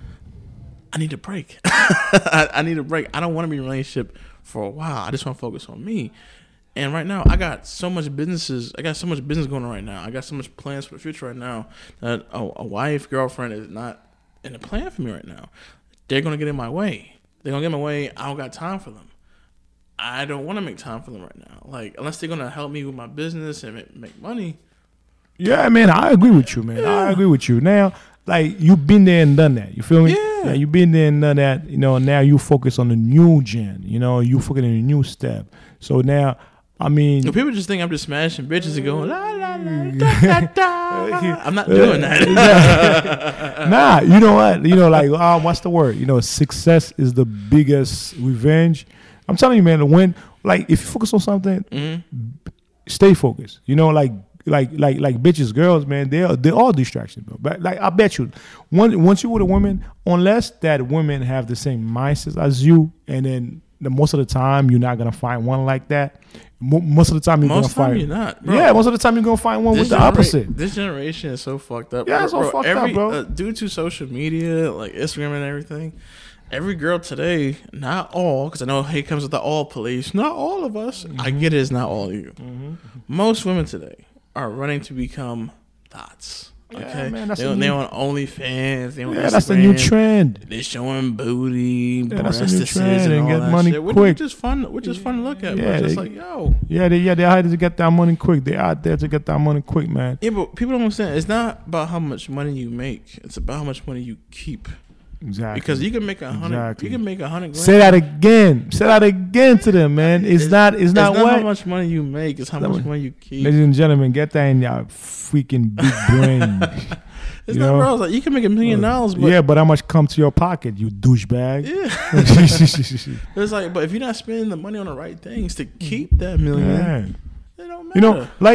I need a break. I need a break. I don't want to be in a relationship for a while. I just want to focus on me. And right now, I got so much business going on right now. I got so much plans for the future right now that a wife, girlfriend is not in a plan for me right now. They're going to get in my way. They're going to get in my way. I don't got time for them. I don't want to make time for them right now. Like, unless they're going to help me with my business and make money. Yeah, man, I agree with you, man. Yeah. I agree with you. Now, like, you've been there and done that. You feel me? Yeah. You've been there and done that. You know, now you focus on the new gen. You know, you focus on the new step. So now, I mean, people just think I'm just smashing bitches and going la la la da da da. I'm not doing that. Nah, you know what? You know, like, what's the word? You know, success is the biggest revenge. I'm telling you, man. When, like, if you focus on something, stay focused. You know, like bitches, girls, man, they're all distractions, bro. But like, I bet you, once you with a woman, unless that women have the same mindset as you, and then most of the time you're not gonna find one like that. Most of the time you're not, bro. Yeah, most of the time you're gonna find one with the opposite. This generation is so fucked up. Yeah, it's so fucked up, bro. Due to social media, like Instagram and everything, every girl today, not all, because I know it comes with the all police. Not all of us. I get it. It's not all of you. Most women today are running to become thoughts. Okay, yeah, man, they on OnlyFans. They on Instagram. That's the new trend. They're showing booty, that's the new trend, and get all money that shit. quick. Which is fun to look at. Yeah, just like, yo. Yeah, they're out to get that money quick. They're out there to get that money quick, man. Yeah, but people don't understand. It's not about how much money you make. It's about how much money you keep. Exactly. Because you can make 100. Exactly. You can make 100 grand. Say that again. Say that again to them, man. It's not what? How much money you make. It's how much money you keep. Ladies and gentlemen, get that in your freaking big brain. It's not, bro. It's like, you can make $1 million, but yeah, but how much come to your pocket, you douchebag? Yeah. It's like, but if you're not spending the money on the right things to keep that $1 million, it don't matter. You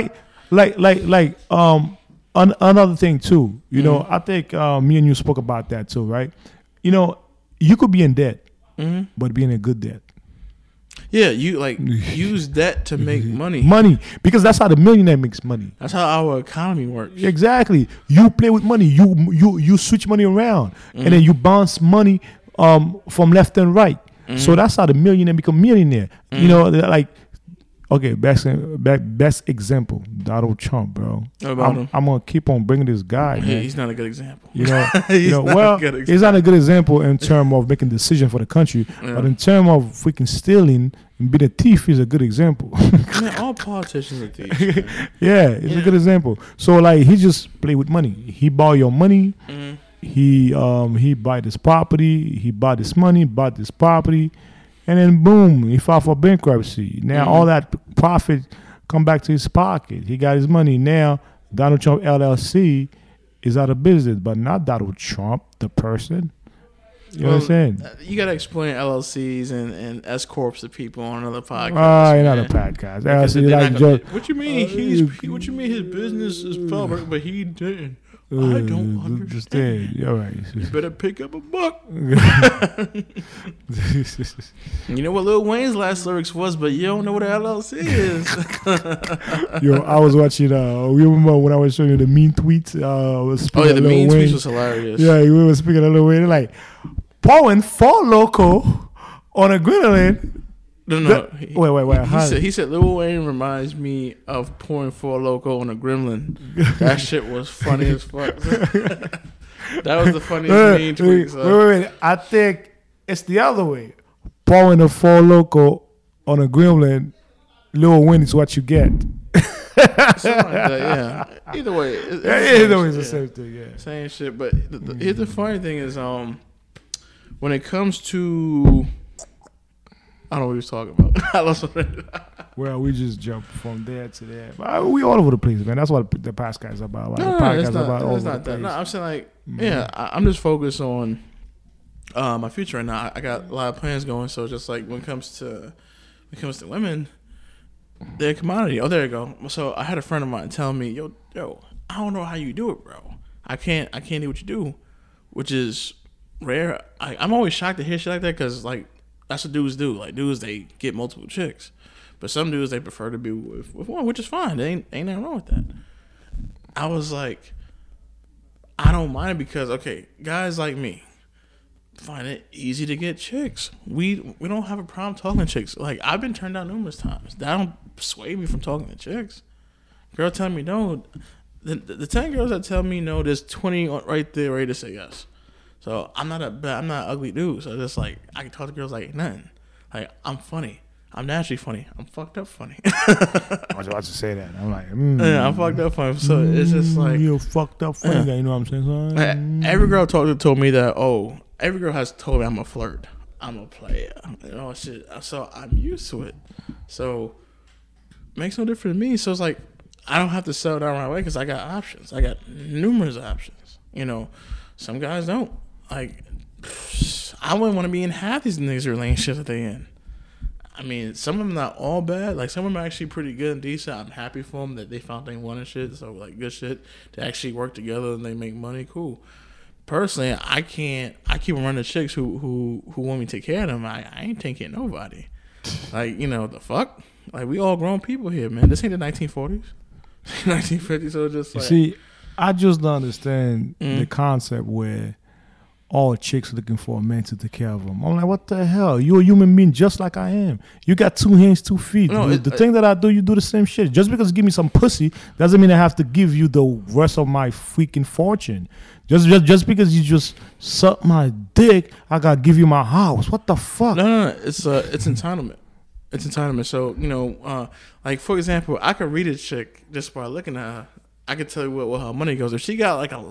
know, another thing too. You know, I think me and you spoke about that too, right? You know, you could be in debt, but be in a good debt. Yeah, you like use debt to make money. Money, because that's how the millionaire makes money. That's how our economy works. Exactly. You play with money. You switch money around, and then you bounce money from left and right. So that's how the millionaire become millionaire. You know, like, okay, best example, Donald Trump, bro. I'm gonna keep on bringing this guy. Man. He's not a good example. You know, he's not a good example in terms of making decisions for the country, but in terms of freaking stealing and being a thief, he's a good example. Man, all politicians are thieves. Yeah, it's a good example. So like, he just play with money. He borrow your money. He buy this property. He bought this money. Bought this property. And then boom, he filed for bankruptcy. Now all that profit come back to his pocket. He got his money. Now Donald Trump LLC is out of business, but not Donald Trump, the person. You know what I'm saying? You gotta explain LLCs and S corps to people on another podcast. Another podcast. LLC, what you mean? What you mean his business is public, but he didn't? I don't understand. You're right. You better pick up a book. You know what Lil Wayne's last lyrics was, but you don't know what an LLC is. Yo, I was watching. You remember when I was showing you the mean tweets? The mean tweets was hilarious. Yeah, we were speaking a Lil Wayne, like pouring 4 Loko on a grenadine. No. Wait. He said Lil Wayne reminds me of pouring 4 Loko on a gremlin. That shit was funny as fuck. That was the funniest mean tweet. Wait. I think it's the other way. Pouring a 4 Loko on a gremlin, Lil Wayne is what you get. Something like that, yeah. Either way. Either way is the same thing, yeah. Same shit. But here's the funny thing is, when it comes to... I don't know what he was talking about. I lost it. Well, we just jumped from there to there. But we all over the place, man. That's what the podcast is about. Like, it's not that. No, I'm saying like, I'm just focused on my future right now. I got a lot of plans going. So just like when it comes to women, they're a commodity. Oh, there you go. So I had a friend of mine tell me, yo, I don't know how you do it, bro. I can't do what you do, which is rare. I'm always shocked to hear shit like that because like that's what dudes do. Like dudes, they get multiple chicks, but some dudes they prefer to be with one, which is fine. There ain't nothing wrong with that. I was like, I don't mind because okay, guys like me find it easy to get chicks. We don't have a problem talking to chicks. Like I've been turned down numerous times. That don't sway me from talking to chicks. Girl tell me no. The 10 girls that tell me no, there's 20 right there ready to say yes. So I'm not an ugly dude. So just like I can talk to girls like nothing. Like I'm funny. I'm naturally funny. I'm fucked up funny. I was about to say that. I'm like, yeah, I'm fucked up funny. So it's just like you're fucked up funny guy. You know what I'm saying? Every girl told me that. Oh, every girl has told me I'm a flirt. I'm a player. You know shit. So I'm used to it. So makes no difference to me. So it's like I don't have to settle down right away because I got options. I got numerous options. You know, some guys don't. Like I wouldn't want to be in half these niggas' relationships that they in. I mean, some of them not all bad. Like some of them are actually pretty good and decent. I'm happy for them that they found they wanted shit. So like good shit. They actually work together and they make money. Cool. Personally, I keep on running chicks who want me to take care of them. I ain't taking care of nobody. Like you know the fuck. Like we all grown people here, man. This ain't the 1940s, 1950s. So just like see, I just don't understand the concept where all chicks looking for a man to take care of them. I'm like, what the hell? You're a human being just like I am. You got 2 hands, 2 feet. No, the thing that I do, you do the same shit. Just because you give me some pussy doesn't mean I have to give you the rest of my freaking fortune. Just because you just suck my dick, I gotta give you my house. What the fuck? No. It's entitlement. It's entitlement. So you know, like for example, I could read a chick just by looking at her. I could tell you what her money goes. If she got like a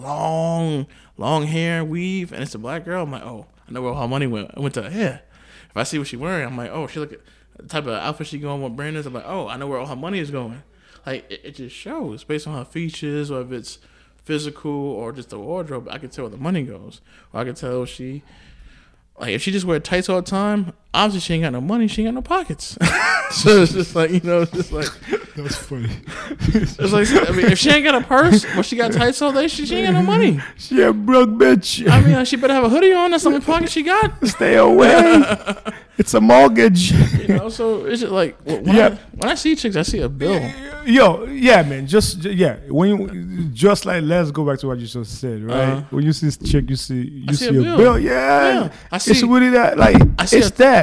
long hair weave and it's a black girl, I'm like, oh, I know where her money went. It went to her hair. If I see what she wearing, I'm like, oh, she look at the type of outfit she going, what brand is. I'm like, oh, I know where all her money is going. Like it just shows based on her features, or if it's physical or just the wardrobe. I can tell where the money goes, or I can tell if she just wear tights all the time. Obviously, she ain't got no money. She ain't got no pockets. So it's just like, you know, it's just like. That's funny. It's like, I mean, if she ain't got a purse, or she got tights all day, she ain't got no money. She a broke bitch. I mean, she better have a hoodie on. That's the only pocket she got. Stay away. It's a mortgage. You know, so it's just like when I see chicks, I see a bill. Yo, yeah, man. When let's go back to what you just said, right? When you see this chick, you see a bill. Yeah. I see. It's really that. Like I see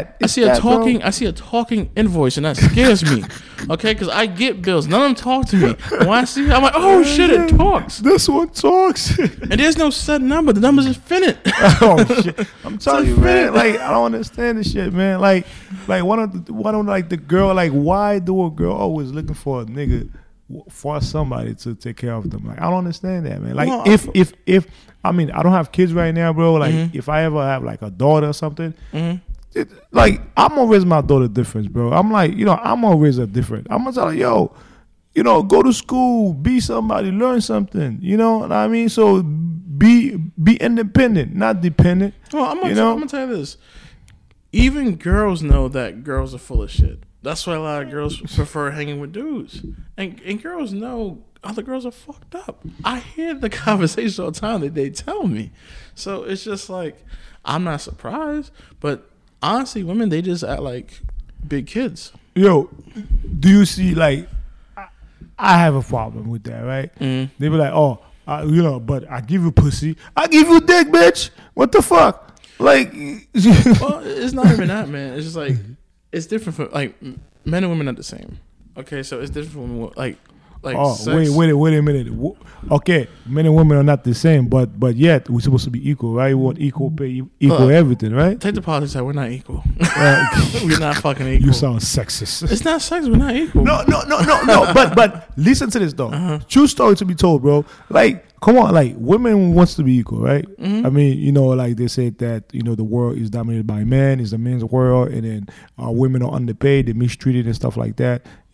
a talking invoice, and that scares me. Okay, because I get bills. None of them talk to me. When I see it, I'm like, oh shit, it talks. This one talks. And there's no set number. The number's infinite. Oh shit. I'm telling you, man. Like I don't understand this shit, man. Like why don't like the girl, like why do a girl always looking for a nigga for somebody to take care of them? Like I don't understand that, man. Like if I mean I don't have kids right now, bro. Like if I ever have like a daughter or something, like I'm gonna raise my daughter different, bro. I'm like, you know, I'm gonna raise her different. I'm gonna tell her, yo, you know, go to school, be somebody, learn something. You know what I mean? So be independent, not dependent. Well, I'm gonna tell you this. Even girls know that girls are full of shit. That's why a lot of girls prefer hanging with dudes. And girls know other girls are fucked up. I hear the conversation all the time that they tell me. So it's just like, I'm not surprised. But honestly, women, they just act like big kids. Yo, do you see, like, I have a problem with that, right? They be like, oh, you know, but I give you pussy. I give you dick, bitch. What the fuck? Like, well, it's not even that, man. It's just like, it's different for, like, men and women are the same. Okay, so it's different from, like oh, sex. wait a minute. Okay, men and women are not the same, but yet we're supposed to be equal, right? We want equal pay, equal everything, right? Take the politics out. We're not equal. We're not fucking equal. You sound sexist. It's not sex. We're not equal. No. But listen to this though. True story to be told, bro. Like, come on, like women wants to be equal, right? I mean, you know, like they said that, you know, the world is dominated by men, it's a man's world, and then women are underpaid, they're mistreated and stuff like that.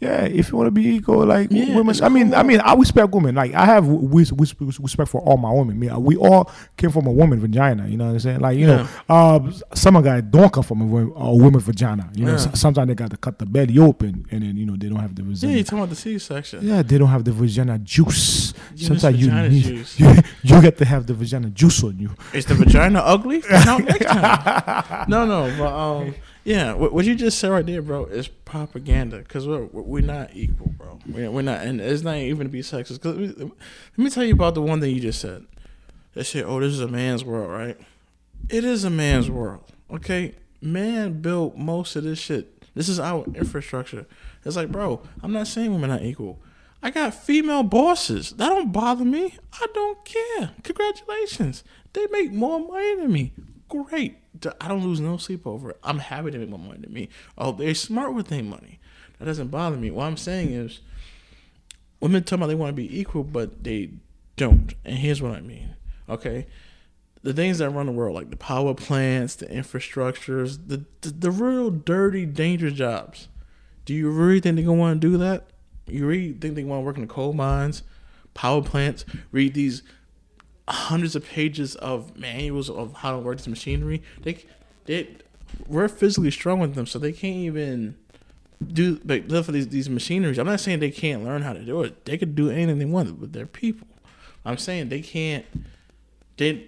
Yeah, if you want to be equal, like Yeah, women. it's I mean, cool. I respect women. Like I have respect for all my women. We all came from a woman vagina. You know what I'm saying? Like some guys don't come from a woman vagina. You know, Yeah. sometimes they got to cut the belly open, and then they don't have the Yeah, vagina. you're talking about the C-section. Yeah, they don't have the vagina juice. You Sometimes miss you vagina need juice. you get to have the vagina juice on you. Is the vagina ugly? Find out next time. No, but yeah, what you just said right there, bro, is propaganda. Because we're not equal, bro. We're not, and it's not even to be sexist. Cause let me tell you about the one thing you just said. They said, "Oh, this is a man's world," right? It is a man's world, okay? Man built most of this shit. This is our infrastructure. It's like, bro, I'm not saying women are equal. I got female bosses. That don't bother me. I don't care. Congratulations. They make more money than me. Great. I don't lose no sleep over it. I'm happy they make more money than me. Oh, they're smart with their money. That doesn't bother me. What I'm saying is, women tell me they want to be equal, but they don't. And here's what I mean. Okay? The things that run the world, like the power plants, the infrastructures, the real dirty, dangerous jobs. Do you really think they're going to want to do that? You really think they want to work in the coal mines, power plants, read these hundreds of pages of manuals of how to work this machinery? We're physically strong with them, so they can't even live for these machineries. I'm not saying they can't learn how to do it. They could do anything they want, but they're people. I'm saying they can't. They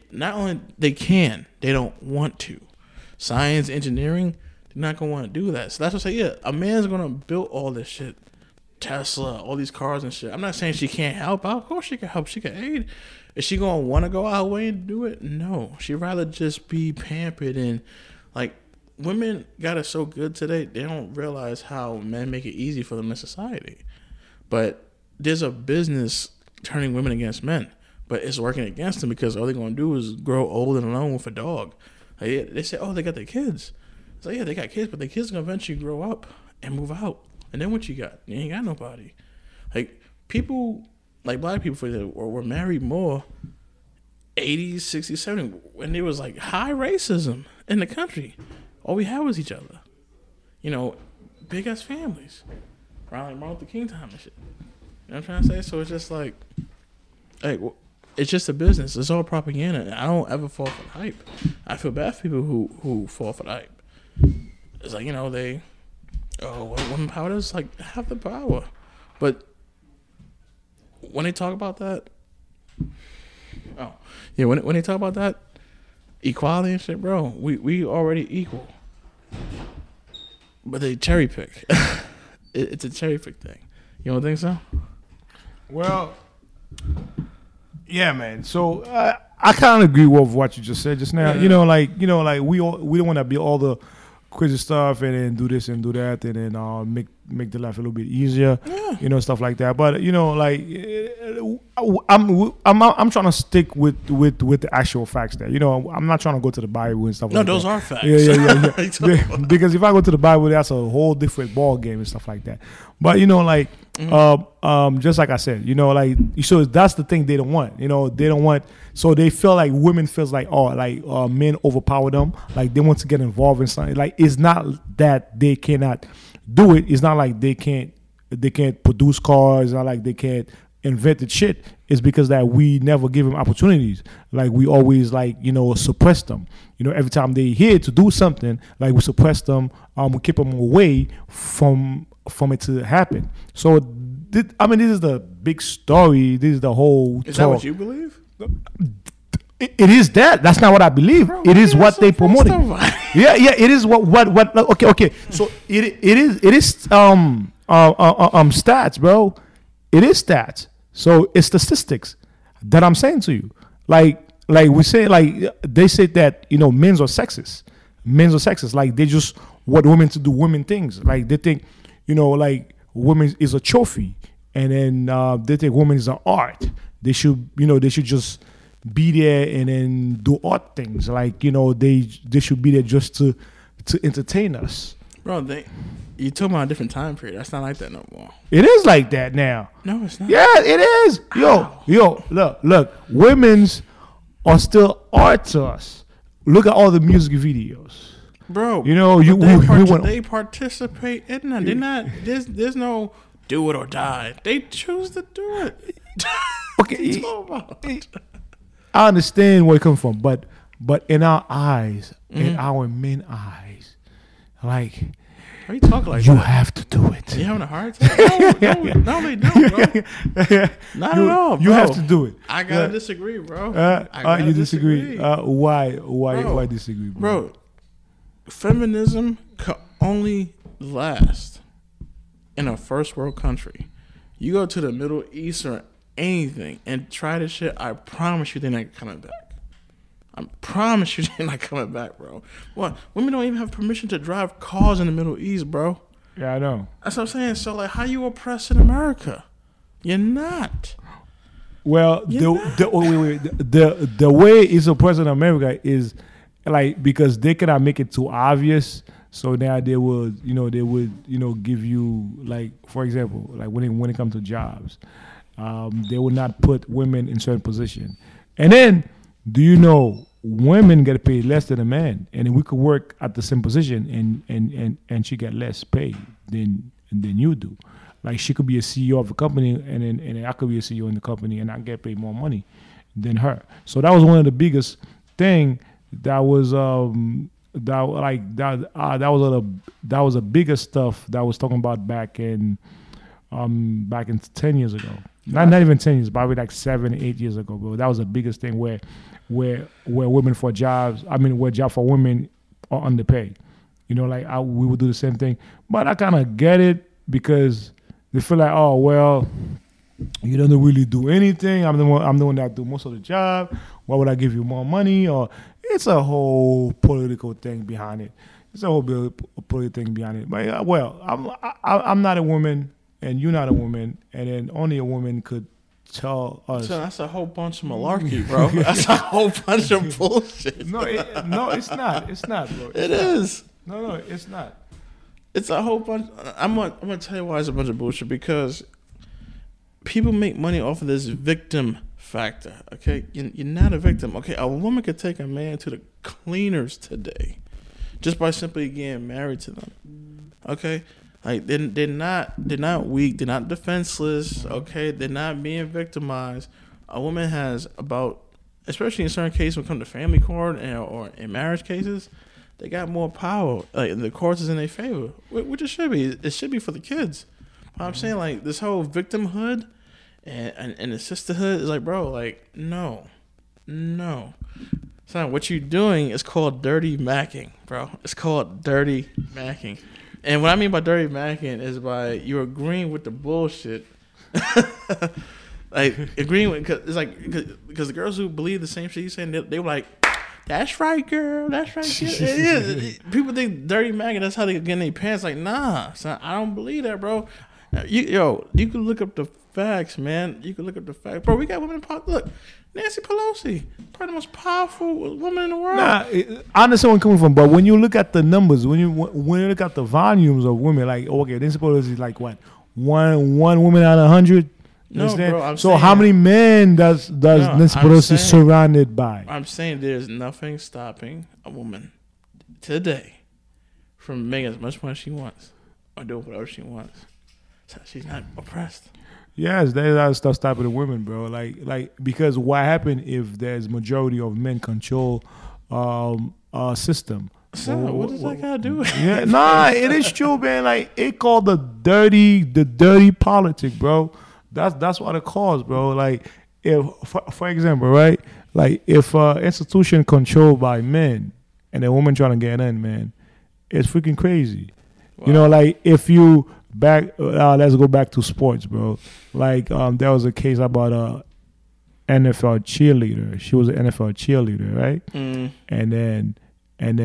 don't want to. Science, engineering, they're not gonna want to do that. So that's what I say. Yeah, a man's gonna build all this shit. Tesla, all these cars and shit. I'm not saying she can't help out. Of course she can help. She can aid. Is she gonna want to go out way and do it? No. She'd rather just be pampered. And like, women got it so good today, they don't realize how men make it easy for them in society. But there's a business turning women against men, but it's working against them because all they're gonna do is grow old and alone with a dog. Like, they say, oh, they got their kids. It's like, yeah, they got kids, but their kids are gonna eventually grow up and move out. And then what you got? You ain't got nobody. Like, people, like black people, for example, were married more 80s, 60s, 70s, when there was like high racism in the country. All we had was each other. Big ass families. Around like Martin Luther King time and shit. You know what I'm trying to say? So it's just like, it's just a business. It's all propaganda. I don't ever fall for the hype. I feel bad for people who fall for the hype. It's like, women power does like have the power. But when they talk about that, when they talk about that, equality and shit, bro, we already equal. But they cherry pick. It's a cherry pick thing. You don't think so? Well, yeah, man. So I kind of agree with what you just said just now. Yeah. We don't want to be all the crazy stuff and then do this and do that and then make the life a little bit easier, stuff like that. But I'm trying to stick with the actual facts there. I'm not trying to go to the Bible and stuff like that. No, those are facts. Yeah. Because if I go to the Bible, that's a whole different ball game and stuff like that. But just like I said, so that's the thing they don't want. They don't want. So they feel like women feels like men overpower them. Like they want to get involved in something. Like it's not that they cannot do it. It's not like they can't produce cars. It's not like they can't invent the shit. It's because that we never give them opportunities. Like we always suppress them. Every time they here to do something, like we suppress them. We keep them away from it to happen. So this is the big story. This is the whole. Is that what you believe? It is that. That's not what I believe. Bro, it is what they promoted. Yeah. It is what. Okay. So it is stats, bro. It is stats. So it's statistics that I'm saying to you. Like we say, like they say that men are sexist. Men are sexist. Like they just want women to do women things. Like they think like women is a trophy, and then they think women is an art. They should just be there and then do art things. Like they should be there just to entertain us. Bro, you talking about a different time period. That's not like that no more. It is like that now. No, it's not. Yeah, it is. Yo, look. Women's are still art to us. Look at all the music videos. bro. You know, they participate in that. They're not. There's no do it or die. They choose to do it. Okay, I understand where it comes from, but in our eyes, in our men eyes, like. Why you talk like you that? have to do it. You having a heart attack? No, they don't, bro. Not at all, bro. You have to do it. I gotta disagree, bro. You disagree? Why disagree, bro? Feminism can only last in a first world country. You go to the Middle East or anything and try this shit, I promise you they're not coming back. I promise you they're not coming back, bro. What? Women don't even have permission to drive cars in the Middle East, bro. Yeah, I know. That's what I'm saying. So, like, how you oppressed in America? You're not. Well, the way it's oppressed in America is, like, because they cannot make it too obvious. So now they would give you, like, for example, like when it comes to jobs, they would not put women in certain position. And then, do you know women get paid less than a man, and we could work at the same position, and she get less pay than you do. Like, she could be a CEO of a company, and I could be a CEO in the company, and I get paid more money than her. So that was one of the biggest thing that was the biggest stuff that I was talking about back in 10 years ago. Not even 10 years, probably like 7, 8 years ago, bro. That was the biggest thing where women for jobs, where jobs for women are underpaid. You know, like we would do the same thing. But I kind of get it because they feel like, oh, well, you don't really do anything. I'm the one that do most of the job. Why would I give you more money? Or it's a whole political thing behind it. It's a whole political thing behind it. But I'm not a woman, and you're not a woman, and then only a woman could tell us. So that's a whole bunch of malarkey, bro. That's a whole bunch of bullshit. No, it's not. It's not, bro. It is. No, it's not. It's a whole bunch. I'm gonna tell you why it's a bunch of bullshit, because people make money off of this victim factor. Okay, you're not a victim. Okay, a woman could take a man to the cleaners today just by simply getting married to them. Okay. Like, they're not weak, they're not defenseless, okay? They're not being victimized. A woman has about, especially in certain cases when it comes to family court or in marriage cases, they got more power. Like, the courts is in their favor, which it should be. It should be for the kids. But I'm saying, like, this whole victimhood and the sisterhood is like, bro, like, no. Son, what you're doing is called dirty macking, bro. It's called dirty macking. And what I mean by dirty macking is by you agreeing with the bullshit. Like, agreeing with, cause it's like, because the girls who believe the same shit you saying, they were like, that's right, girl, that's right. It is. People think dirty macking, that's how they get in their pants. Like, nah, son, I don't believe that, bro. You can look up the facts, man. You can look up the facts. Bro, we got women in politics. Look, Nancy Pelosi, probably the most powerful woman in the world. Nah, I understand where I'm coming from, but when you look at the numbers, when you look at the volumes of women, like, okay, Nancy Pelosi is like what, one woman out of 100. No, bro, I'm so saying, how many men does Nancy Pelosi surrounded by? I'm saying there's nothing stopping a woman today from making as much money as she wants or doing whatever she wants. So she's not oppressed. Yes, there's a lot of stuff stopping the women, bro. Like because what happened if there's majority of men control a system? So what does that got to do with it? Yeah, nah, it is true, man. Like, it called the dirty politic, bro. That's what it calls, bro. Like, if for example, right? Like, if institution controlled by men and a woman trying to get in, man, it's freaking crazy. Wow. You know, like, if you let's go back to sports, bro. Like, there was a case about a NFL cheerleader. She was an NFL cheerleader, right? Mm. And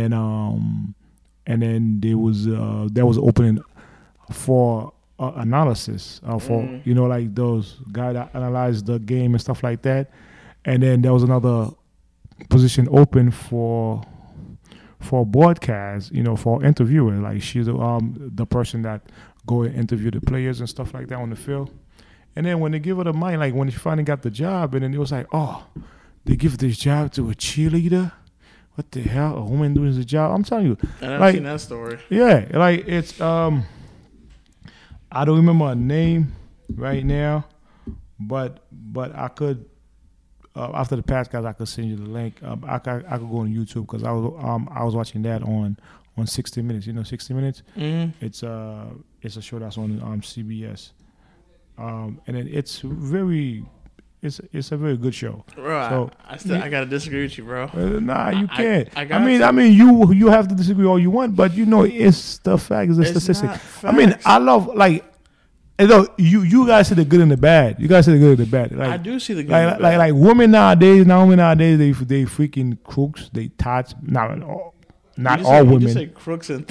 then there was opening for analysis for you know, like those guys that analyze the game and stuff like that. And then there was another position open for broadcast, you know, for interviewer. Like, she's the person that go and interview the players and stuff like that on the field. And then when they give her the money, like when she finally got the job, and then it was like, oh, they give this job to a cheerleader. what the hell? A woman doing the job? I'm telling you. And I've like, seen that story. Yeah, like it's I don't remember her name right now, but I could after the podcast I could send you the link. I could go on YouTube because I was watching that on 60 Minutes. You know 60 Minutes. Mm-hmm. It's a show that's on CBS, and it's very. It's a very good show. Bro, so, I gotta disagree with you, bro. Nah, you can't. I mean, you have to disagree all you want, but you know, it's the fact, it's the statistic. I mean, I love you guys see the good and the bad. You guys see the good and the bad. Like, I do see the good. And the bad. Like women nowadays, they freaking crooks. They tots. Not all women. You say crooks and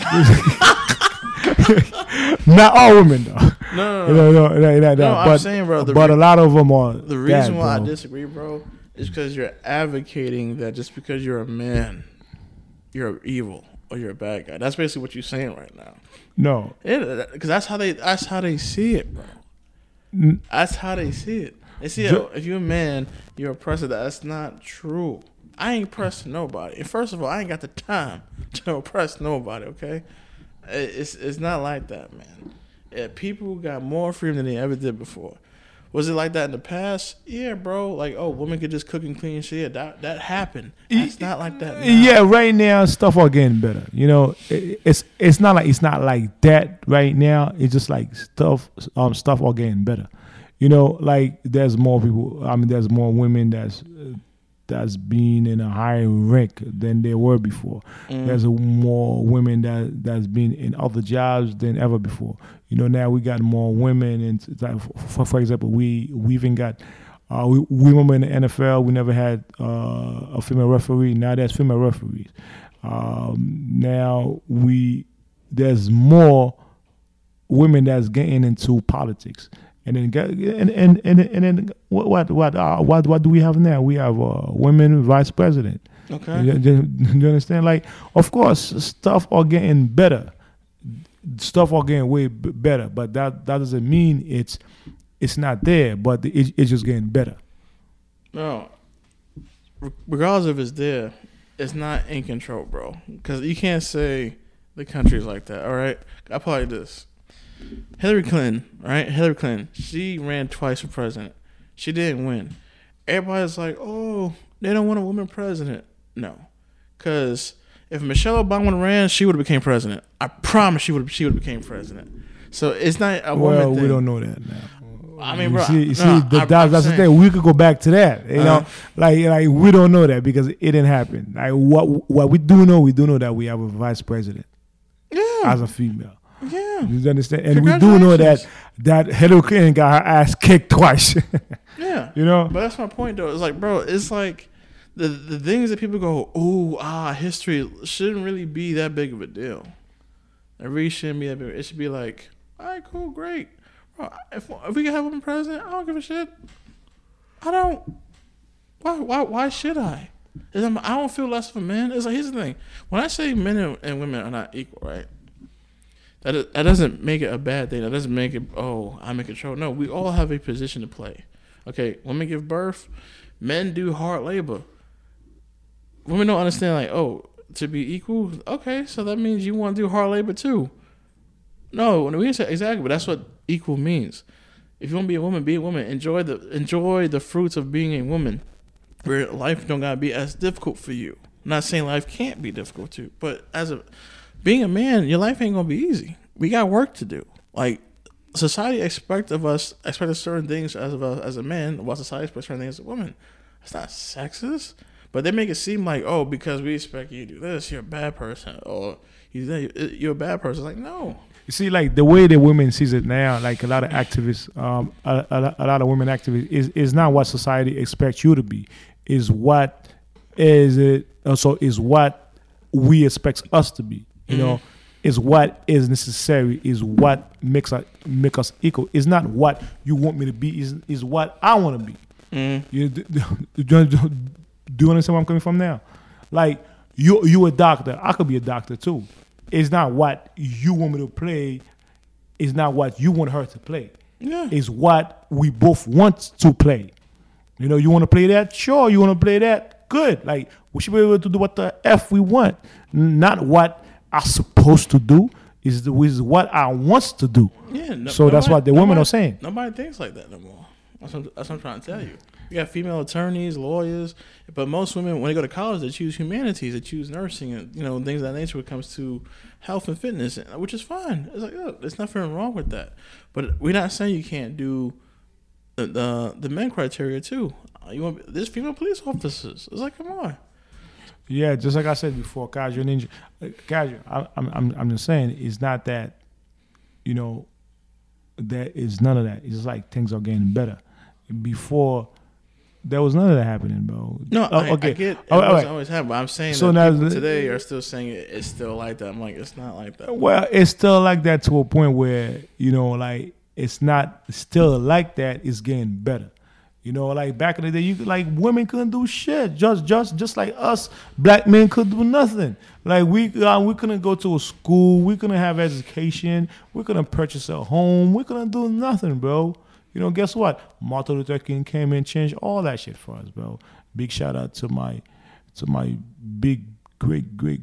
not all women though. No, I'm saying, bro. But a lot of them are. The reason why I disagree, bro, is because you're advocating that just because you're a man, you're evil or you're a bad guy. That's basically what you're saying right now. No, because that's how they see it, bro. That's how they see it. They see if you're a man, you're oppressive. That's not true. I ain't oppressing nobody. And first of all, I ain't got the time to oppress nobody. Okay. It's not like that, man. People got more freedom than they ever did before. Was it like that in the past? Yeah, bro. Like, oh, women could just cook and clean shit. That happened. It's not like that now. Yeah, right now stuff are getting better. You know, it's not like that right now. It's just like stuff are getting better. You know, like there's more people. I mean, there's more women that's been in a higher rank than they were before. There's more women that's been in other jobs than ever before. You know, now we got more women, and like for example, we even got we remember in the NFL we never had a female referee. Now there's female referees. Now there's more women that's getting into politics. And then what do we have now? We have a women vice president. Okay. Do you understand? Like, of course, stuff are getting better. Stuff are getting way better, but that doesn't mean it's not there. But it's just getting better. No, regardless if it's there, it's not in control, bro. Because you can't say the country's like that. All right, I put it like this. Hillary Clinton, right? Hillary Clinton, she ran twice for president. She didn't win. Everybody's like, oh, they don't want a woman president. No. Because if Michelle Obama ran, she would have became president. I promise she would have became president. So it's not a woman thing. Well, we don't know that now. I mean, bro. That's the thing. We could go back to that. You know, like we don't know that because it didn't happen. Like what we do know that we have a vice president. Yeah. As a female. Yeah. You understand? And we do know that Hillary Clinton got her ass kicked twice. Yeah. You know? But that's my point, though. It's like, bro, it's like the things that people go, history shouldn't really be that big of a deal. It really shouldn't be that big. It should be like, all right, cool, great. Bro, if we can have a woman president, I don't give a shit. I don't. Why should I? I don't feel less of a man. It's like, here's the thing. When I say men and women are not equal, right? That doesn't make it a bad thing. That doesn't make it, I'm in control. No, we all have a position to play. Okay, women give birth. Men do hard labor. Women don't understand, like, to be equal? Okay, so that means you want to do hard labor too. No, we didn't say exactly, but that's what equal means. If you want to be a woman, be a woman. Enjoy the fruits of being a woman. Where life don't gotta be as difficult for you. I'm not saying life can't be difficult too, but being a man, your life ain't gonna be easy. We got work to do. Like, society expect certain things as a man, while society expects certain things as a woman. That's not sexist, but they make it seem like, because we expect you to do this, you're a bad person, or you're a bad person. Like, no. You see, like the way the women sees it now, like a lot of activists, a lot of women activists, is not what society expects you to be. Is what we expect us to be. You know, is what is necessary. Is what make us equal. It's not what you want me to be. Is what I want to be. You do you understand where I'm coming from now? Like you a doctor. I could be a doctor too. It's not what you want me to play. It's not what you want her to play. Yeah. It's what we both want to play. You know, you want to play that? Sure, you want to play that? good. Like, we should be able to do what the F we want, not what I'm supposed to do. Is what I wants to do. Yeah. So that's what the women are saying. Nobody thinks like that no more. That's what I'm trying to tell you. You got female attorneys, lawyers, but most women, when they go to college, they choose humanities, they choose nursing, and things of that nature when it comes to health and fitness, which is fine. It's like, look, there's nothing wrong with that. But we're not saying you can't do the men criteria too. There's female police officers. It's like, come on. Yeah, just like I said before, casual ninja. Casual. I'm just saying, it's not that, that is none of that. It's just like things are getting better. Before, there was none of that happening, bro. No, okay. I get it doesn't always happen, but I'm saying so that people today are still saying it's still like that. I'm like, it's not like that. Well, it's still like that to a point where, like, it's not still like that. It's getting better. Like back in the day, women couldn't do shit. Just like us, black men could do nothing. Like we couldn't go to a school. We couldn't have education. We couldn't purchase a home. We couldn't do nothing, bro. Guess what? Martin Luther King came and changed all that shit for us, bro. Big shout out to my big great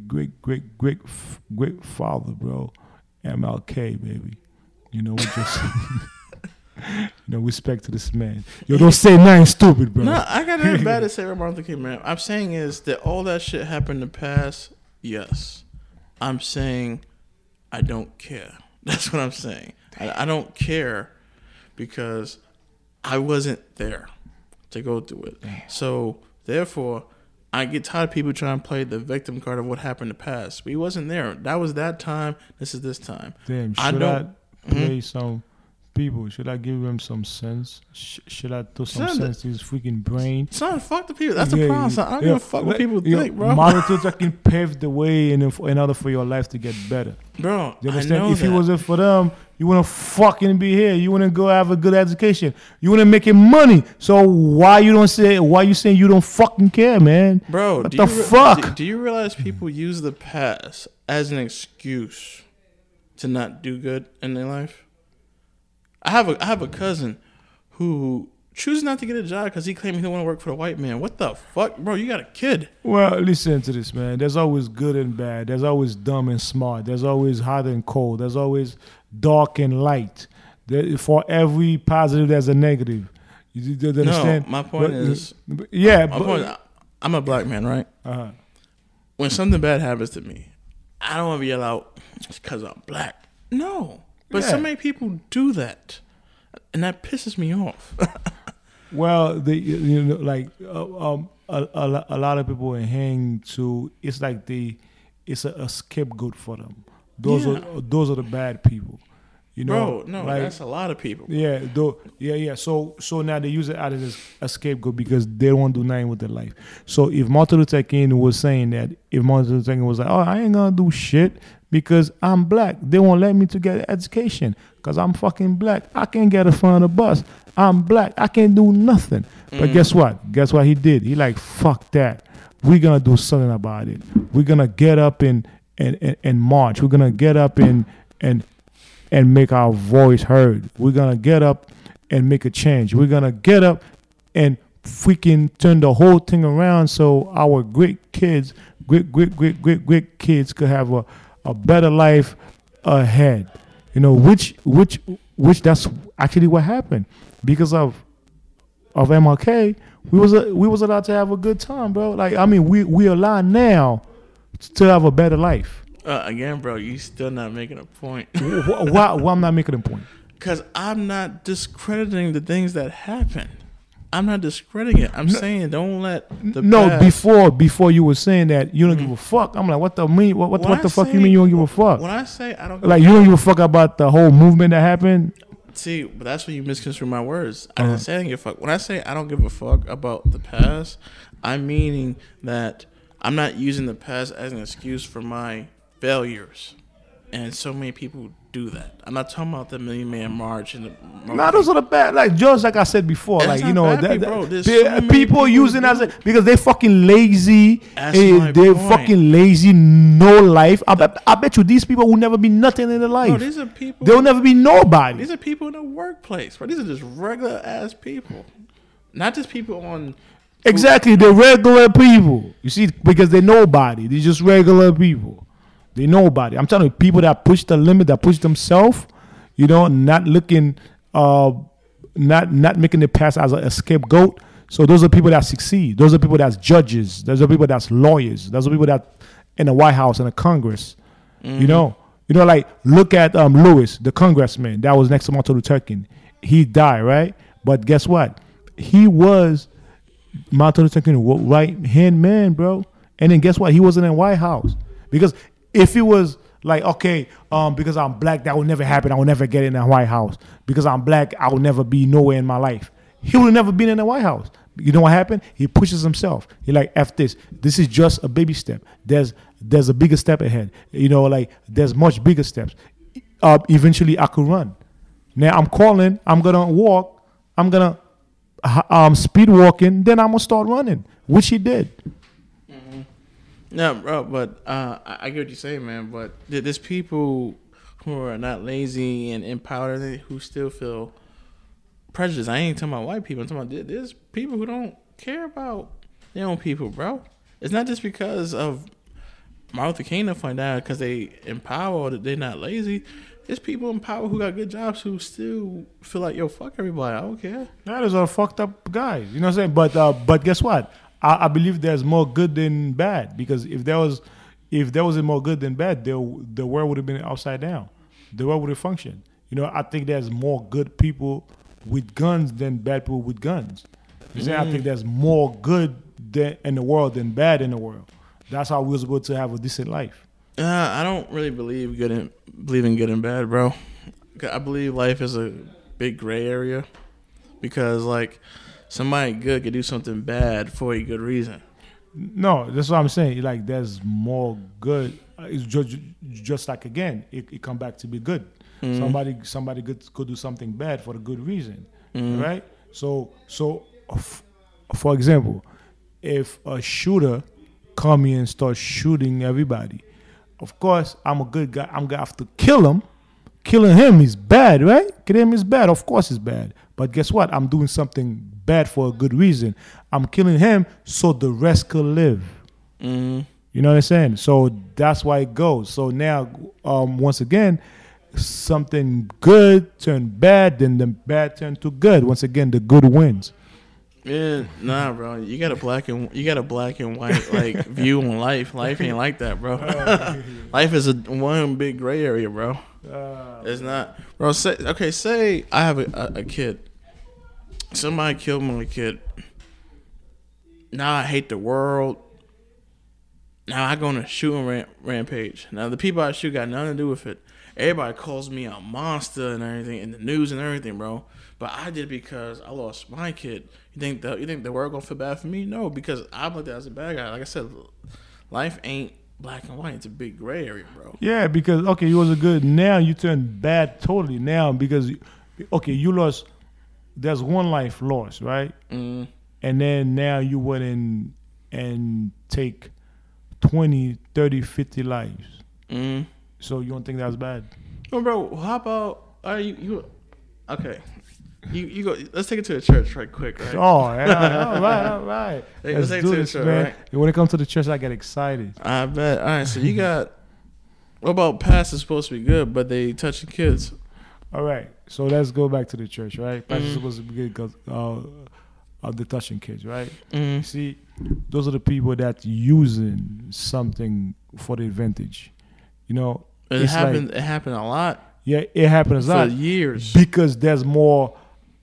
father, bro. MLK, baby. We just. Respect to this man. Yo, don't say nothing stupid, bro. No, I got nothing bad to say about Martin Luther King, man. I'm saying is that all that shit happened in the past, yes. I'm saying I don't care. That's what I'm saying. I don't care because I wasn't there to go through it. So, therefore, I get tired of people trying to play the victim card of what happened in the past. We wasn't there. That was that time. This is this time. Damn, should I play some... people, should I give them some sense? Should I throw some sense to his freaking brain? Son, fuck the people. That's the problem, son. I don't give a fuck what people think, bro. Martin Luther King paved the way in order for your life to get better. Bro, you understand? If it wasn't for them, you wouldn't fucking be here. You wouldn't go have a good education. You wouldn't making money. So why you saying you don't fucking care, man? Bro, what the fuck? Do you realize people use the past as an excuse to not do good in their life? I have a cousin who chooses not to get a job because he claimed he didn't want to work for the white man. What the fuck, bro? You got a kid. Well, listen to this, man. There's always good and bad. There's always dumb and smart. There's always hot and cold. There's always dark and light. For every positive, there's a negative. You understand? No, my point is... Yeah, I'm a black man, right? Uh-huh. When something bad happens to me, I don't want to yell out because I'm black. No. But so many people do that, and that pisses me off. Well, a lot of people hang to. It's like it's a scapegoat for them. Those are the bad people. Bro, no, that's a lot of people. Yeah, So now they use it as a scapegoat because they don't want to do nothing with their life. So if Martin Luther King was saying that, if Martin Luther King was like, oh, I ain't gonna do shit because I'm black, they won't let me to get education because I'm fucking black. I can't get in front of the bus. I'm black. I can't do nothing. But guess what? Guess what he did? He like, fuck that. We're gonna do something about it. We're gonna get up and march. We're gonna get up and make our voice heard. We're gonna get up and make a change. We're gonna get up and freaking turn the whole thing around so our great kids could have a better life ahead. Which that's actually what happened. Because of MLK, we was allowed to have a good time, bro. Like, I mean, we allowed now to have a better life. Again, bro, you still not making a point. Why I'm not making a point? Because I'm not discrediting the things that happened. I'm not discrediting it. I'm saying don't let the past... before you were saying that you don't give a fuck. I'm like, what the fuck you mean you don't give a fuck? When I say I don't give you don't give a fuck about the whole movement that happened. See, but that's when you misconstrue my words. I didn't say I don't give a fuck. When I say I don't give a fuck about the past, I'm meaning that I'm not using the past as an excuse for my failures. And so many people do that. I'm not talking about the Million Man March and those are the bad. Like just like I said before, that's like people using as because they fucking lazy. They're fucking lazy. No life. I bet you these people will never be nothing in their life. No, these are people. They'll never be nobody. These are people in the workplace. Bro. These are just regular ass people. Not just people on Exactly, they're regular people. You see, because they're nobody. They're just regular people. They nobody. I'm telling you, people that push the limit, that push themselves, not looking, not making it pass as a scapegoat. So those are people that succeed. Those are people that's judges. Those are people that's lawyers. Those are people that in the White House and the Congress. Like look at Lewis, the congressman that was next to Martin Luther King. He died, right? But guess what? He was Martin Luther King right hand man, bro. And then guess what? He wasn't in the White House because if he was like, okay, because I'm black, that will never happen. I will never get in the White House. Because I'm black, I will never be nowhere in my life. He would have never been in the White House. You know what happened? He pushes himself. He like, F this. This is just a baby step. There's a bigger step ahead. There's much bigger steps. Eventually, I could run. Now I'm calling. I'm gonna walk. I'm gonna speed walking. Then I'm gonna start running, which he did. Mm-hmm. No, bro. But I get what you're saying, man. But there's people who are not lazy and empowered who still feel prejudice. I ain't talking about white people. I'm talking about there's people who don't care about their own people, bro. It's not just because of Martin Luther King to find out because they empower or that they're not lazy. There's people in power who got good jobs who still feel like, yo, fuck everybody. I don't care. That is a fucked up guys. You know what I'm saying? But guess what? I believe there's more good than bad because if there was more good than bad, the world would have been upside down. The world would have functioned. I think there's more good people with guns than bad people with guns. I think there's more good in the world than bad in the world. That's how we was able to have a decent life. I don't really believe in good and bad, bro. I believe life is a big gray area because like somebody good could do something bad for a good reason. No, that's what I'm saying. Like there's more good. It's just like again, it come back to be good. Mm-hmm. Somebody good could do something bad for a good reason, right? So for example, if a shooter come in and start shooting everybody, of course I'm a good guy. I'm gonna have to kill him. Killing him is bad, right? Killing him is bad. Of course it's bad. But guess what? I'm doing something bad for a good reason. I'm killing him so the rest could live. Mm-hmm. You know what I'm saying? So that's why it goes. So now, once again, something good turned bad, then the bad turned to good. Once again, the good wins. Yeah, nah, bro. You got a black and white like view on life. Life ain't like that, bro. Life is one big gray area, bro. It's not, bro. Say I have a kid. Somebody killed my kid. Now I hate the world. Now I go on a shooting rampage. Now the people I shoot got nothing to do with it. Everybody calls me a monster and everything in the news and everything, bro. But I did it because I lost my kid. You think the world gonna feel bad for me? No, because I'm looked at as a bad guy. Like I said, life ain't black and white. It's a big gray area, bro. Yeah, because okay, you was a good. Now you turn bad totally. Now because okay, you lost. There's one life lost, right? Mm. And then now you went in and take 20, 30, 50 lives. Mm. So you don't think that's bad? No, bro. How about you? Okay, you go. Let's take it to the church right quick, right? Oh, yeah, all right. Let's take it to the church, man. Right? When it comes to the church, I get excited. I bet. All right, so you got. What about pastors supposed to be good, but they touching kids? All right, so let's go back to the church, right? Pastors supposed to be good because they're touching kids, right? Mm-hmm. See, those are the people that using something for the advantage. You know, it happened a lot. Yeah, it happens a lot for years because there's more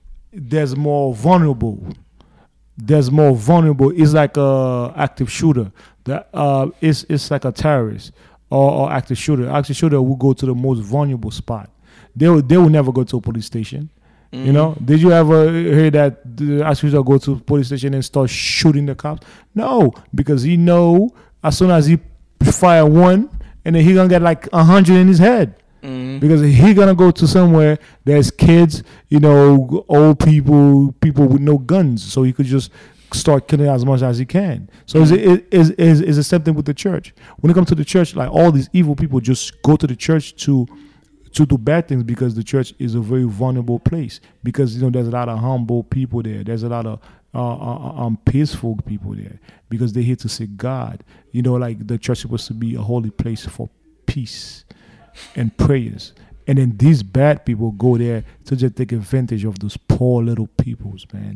vulnerable. There's more vulnerable. It's like a active shooter. That it's like a terrorist or active shooter. Active shooter will go to the most vulnerable spot. They will never go to a police station. Mm-hmm. You know, did you ever hear that the active shooter go to a police station and start shooting the cops? No, because he know as soon as he fire one, and then he gonna get like 100 in his head. Mm-hmm. Because he gonna go to somewhere there's kids, you know, old people with no guns, so he could just start killing as much as he can. So it's the same thing with the church. When it comes to the church, like all these evil people just go to the church to do bad things because the church is a very vulnerable place. Because you know there's a lot of humble people there. There's a lot of peaceful people there because they're here to seek God. You know, like the church is supposed to be a holy place for peace and prayers. And then these bad people go there to just take advantage of those poor little peoples, man.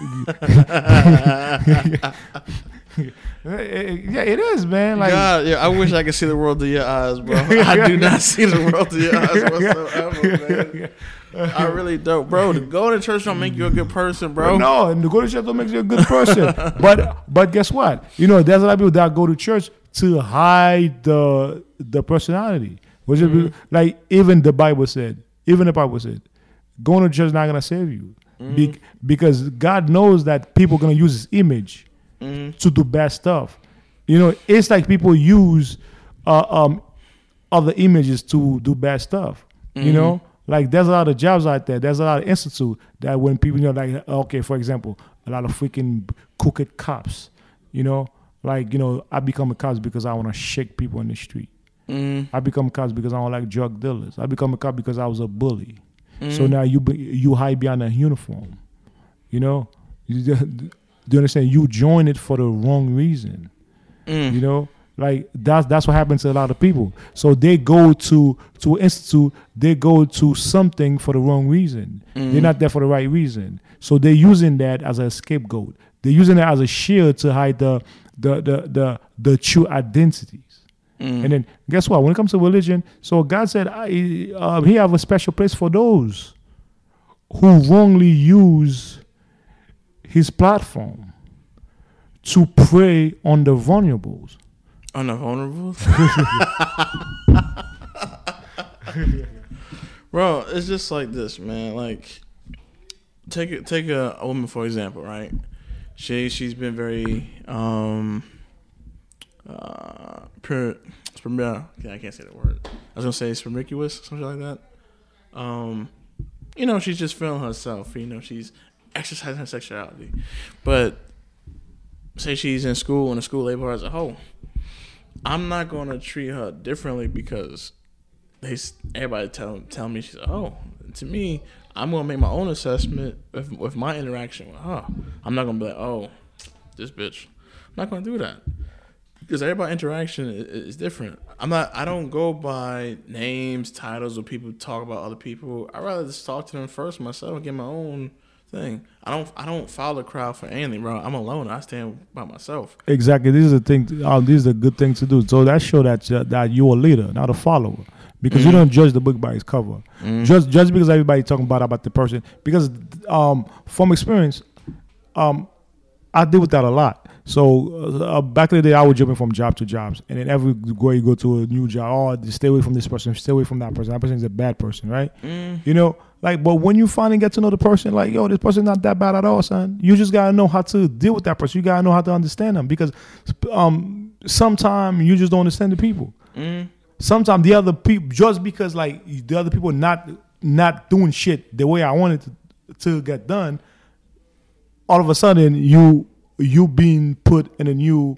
Yeah, it is, man. Like, God, yeah, I wish I could see the world through your eyes, bro. I do not see the world through your eyes whatsoever, man. I really don't, bro. To go to church don't make you a good person, bro. No, and to go to church don't make you a good person. but guess what? You know, there's a lot of people that go to church to hide the personality. Which is like even the Bible said, going to church is not gonna save you, because God knows that people are gonna use His image to do bad stuff. You know, it's like people use other images to do bad stuff. You know, like there's a lot of jobs out there. There's a lot of institute that when people, you know, like, okay, for example, a lot of freaking crooked cops. You know, like, you know, I become a cop because I want to shake people in the street. I become a cop because I don't like drug dealers. I become a cop because I was a bully. So now you hide behind a uniform. You know, do you understand? You join it for the wrong reason. You know, like that's what happens to a lot of people. So they go to an institute, they go to something for the wrong reason. They're not there for the right reason. So they're using that as a scapegoat. They're using it as a shield to hide the true identities. And then guess what? When it comes to religion, so God said He have a special place for those who wrongly use His platform to prey on the vulnerables. On the vulnerables? Bro, it's just like this, man. Like, take a woman for example, right? She's been very I can't say the word. I was gonna say promiscuous, something like that. You know, she's just feeling herself. You know, she's exercising her sexuality. But say she's in school and the school label her as a hoe. I'm not gonna treat her differently because everybody tell me she's a hoe. To me, I'm gonna make my own assessment with my interaction with her. I'm not gonna be like, oh, this bitch. I'm not gonna do that. Because everybody's interaction is different. I don't go by names, titles, or people talk about other people. I rather just talk to them first myself and get my own thing. I don't follow the crowd for anything, bro. I'm alone. I stand by myself. Exactly. This is the thing. This is a good thing to do. So that show that you're a leader, not a follower. Because you don't judge the book by its cover. Just because everybody talking about the person. Because from experience, I deal with that a lot. So back in the day, I was jumping from job to jobs, and then everywhere you go to a new job, just stay away from this person, stay away from that person. That person is a bad person, right? You know, like, but when you finally get to know the person, like, yo, this person's not that bad at all, son. You just gotta know how to deal with that person. You gotta know how to understand them, because sometimes you just don't understand the people. Sometimes the other people, just because like the other people not doing shit the way I wanted to get done, all of a sudden you being put in a new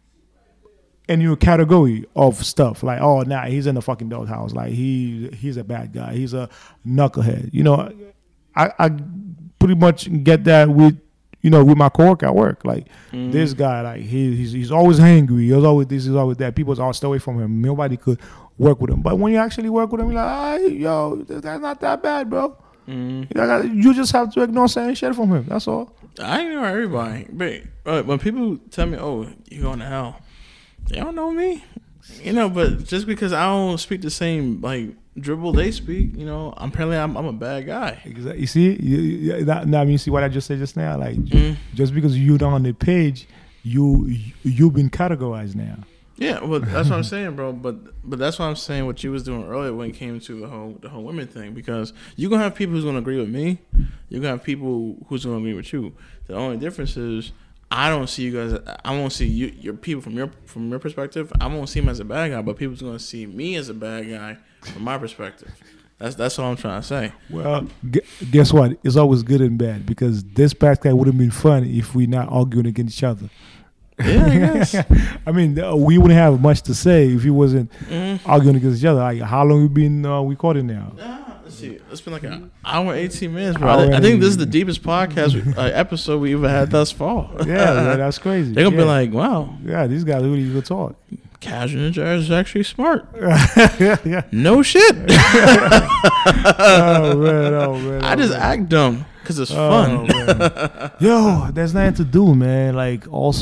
category of stuff. Like, oh, nah, he's in the fucking doghouse. Like, he's a bad guy. He's a knucklehead. You know, I pretty much get that with my coworker at work. Like, this guy, like, he's always angry. He's always this, he's always that. People all stay away from him. Nobody could work with him. But when you actually work with him, you're like, hey, yo, this guy's not that bad, bro. You just have to ignore saying shit from him. That's all. I ignore everybody. But when people tell me, oh, you're going to hell, they don't know me. You know, but just because I don't speak the same, like, dribble they speak, you know, apparently I'm a bad guy. Exactly. You see? You see what I just said just now? Like, just because you're not on the page, you've been categorized now. Yeah, well, that's what I'm saying, bro. But that's what I'm saying. What you was doing earlier when it came to the whole women thing, because you're gonna have people who's gonna agree with me. You're gonna have people who's gonna agree with you. The only difference is I don't see you guys. I won't see your people from your perspective. I won't see him as a bad guy, but people's gonna see me as a bad guy from my perspective. That's all I'm trying to say. Well, guess what? It's always good and bad, because this podcast would have been fun if we not arguing against each other. Yeah, I guess. I mean, we wouldn't have much to say if he wasn't arguing against each other. Like, how long you been recording now? Let's see. It's been like an hour and 18 minutes, bro. I think this is the deepest podcast episode we ever had thus far. Yeah, man, that's crazy. They're gonna be like, wow. Yeah, these guys really good talk. Casual Ninja is actually smart. Yeah. No shit. Oh man. I just act dumb because it's fun. Yo, there's nothing to do, man. Like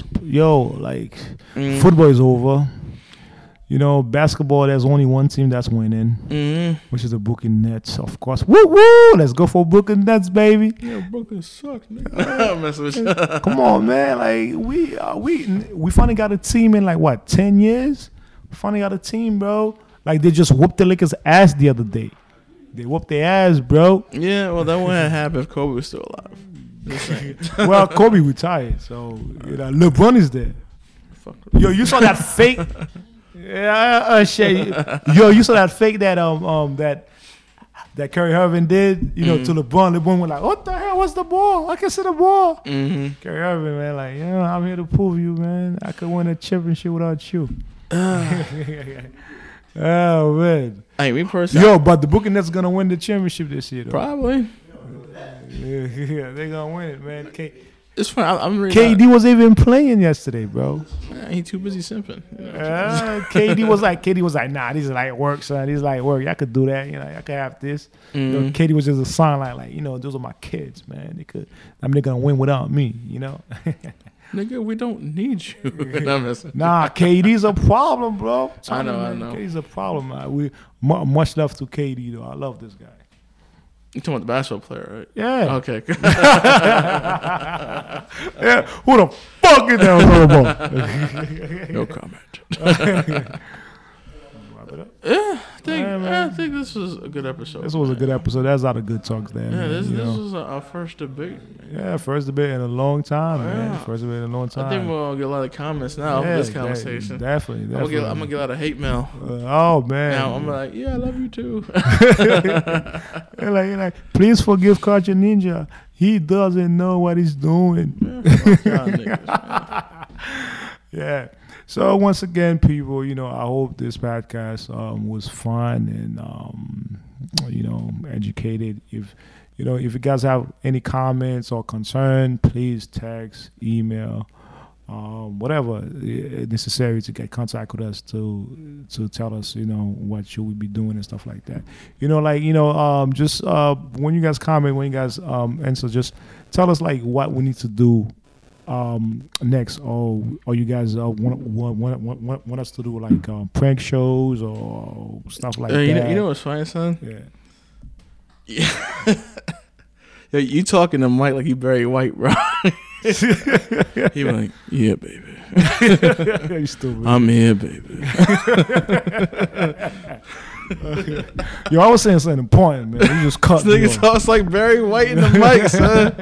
football is over. You know, basketball, there's only one team that's winning, which is the Brooklyn Nets, of course. Woo woo! Let's go for Brooklyn Nets, baby. Yeah, Brooklyn sucks, nigga. Mess with you. Come on, man. Like we finally got a team in like what 10 years. We finally got a team, bro. Like they just whooped the Lakers' ass the other day. They whooped their ass, bro. Yeah, well, that wouldn't happen if Kobe was still alive. Well, Kobe retired, so you know LeBron is there. Fuck. Yo, you saw that fake. Yeah, shit. Yo, you saw that fake that that Kyrie Irving did, you know, to LeBron. LeBron was like, "What the hell? What's the ball? I can see the ball." Kyrie Irving, man, like, you know, I'm here to prove you, man. I could win a championship without you. Oh man. Hey, me personally. Yo, but the Brooklyn Nets gonna win the championship this year, though. Probably. Yeah, they gonna win it, man. It's fine. I'm ready. KD was even playing yesterday, bro. Yeah, he too busy simping. You know KD was like, nah, these are like work, son. These are like work. Y'all could do that, you know. Y'all could have this. You know, KD was just a sign like, you know, those are my kids, man. They're gonna win without me, you know. Nigga, we don't need you. Nah, KD's a problem, bro. I know. KD's a problem. Much love to KD, though. I love this guy. You talking about the basketball player, right? Yeah. Okay. Yeah. Who the fuck is that on No comment. I think this was a good episode. This was a good episode. That's a lot of good talks there. Yeah, man, this was our first debate. Yeah, first debate in a long time, man. First debate in a long time. I think we'll get a lot of comments now for this conversation. Definitely. I'm gonna get a lot of hate mail. Oh man. Now I'm like, yeah, I love you too. You're like, please forgive Casual Ninja. He doesn't know what he's doing. Yeah. So once again, people, you know, I hope this podcast was fun and you know, educated. If you guys have any comments or concern, please text, email, whatever necessary to get contact with us to tell us, you know, what should we be doing and stuff like that. You know, like, you know, just when you guys comment, when you guys answer, just tell us like what we need to do next, or you guys want us to do like prank shows or stuff like that. You know what's funny, son? Yeah. Yo, you talking to Mike like you Barry White, bro. He like, yeah, baby. You stupid. I'm here, baby. Yo, I was saying something important, man. You just cut me This nigga off. talks like Barry White in the mic, son.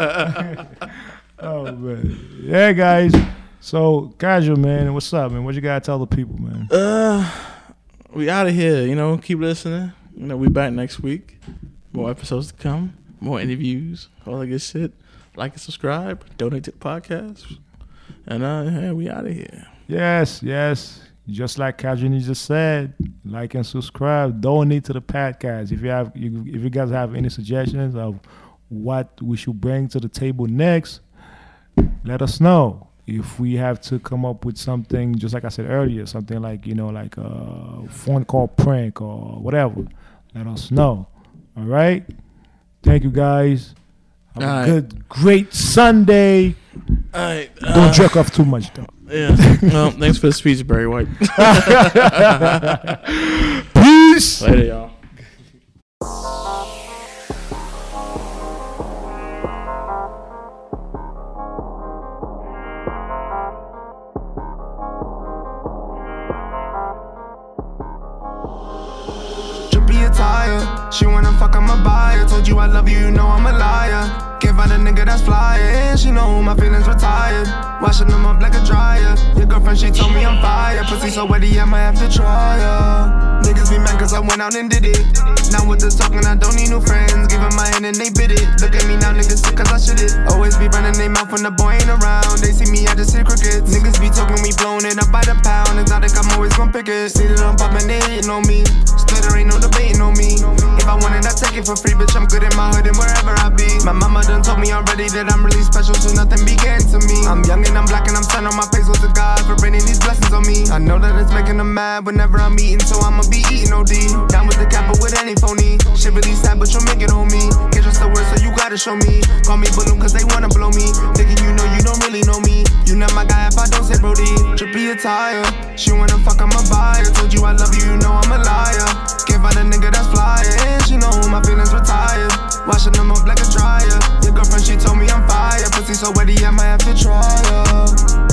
Oh man, yeah, guys. So Casual, man, what's up, man? What you gotta tell the people, man? We out of here. You know, keep listening. You know, we back next week. More episodes to come. More interviews. All that good shit. Like and subscribe. Donate to the podcast. And yeah, we out of here. Yes. Just like Casual Ninja said, like and subscribe. Donate to the podcast. If you guys have any suggestions of what we should bring to the table next, let us know. If we have to come up with something, just like I said earlier, something like, you know, like a phone call prank or whatever, let us know. All right? Thank you, guys. Have a great Sunday. All right. Don't jerk off too much, though. Yeah. Well, thanks for the speech, Barry White. Peace. Later, y'all. She wanna fuck, I'm a buyer. Told you I love you, you know I'm a liar. Gave out a nigga that's flyer, and she know my feelings retired. Washing them up like a dryer. Your girlfriend, she told me I'm fire. Pussy so wetty, I might have to try her. Niggas be mad cause I went out and did it. Now with the talking, I don't need no friends. Give 'em my hand and they bid it. Look at me now, niggas sick cause I shit it. Always be running their mouth when the boy ain't around. They see me, I just hear crickets. Niggas be talking, we blowing it up by the pound. one exotic, I'm always gon' pick it. See that I'm poppin', they hatin' on me. Stutter ain't no debating on me. If I want it, I take it for free, bitch. I'm good in my hood and wherever I be. My mama done told me already that I'm really special, so nothing be getting to me. I'm young and I'm black and I'm turning my face with to God for bringing these blessings on me. I know that it's making them mad whenever I'm eating, so I'ma be eating OD. Down with the cap, but with any phony. Shit really sad, but you'll make it on me. Can't trust the word, so you gotta show me. Call me balloon, cause they wanna blow me. Thinking you know you don't really know me. You not my guy if I don't say Brody. Trippy attire, she wanna fuck, I'ma buy her. Told you I love you, you know I'm a liar. Can't find a nigga that's flyer, and she know my feelings retired. Washing them up like a dryer. Your girlfriend, she told me I'm fire. Pussy so wetty, I might have to try her.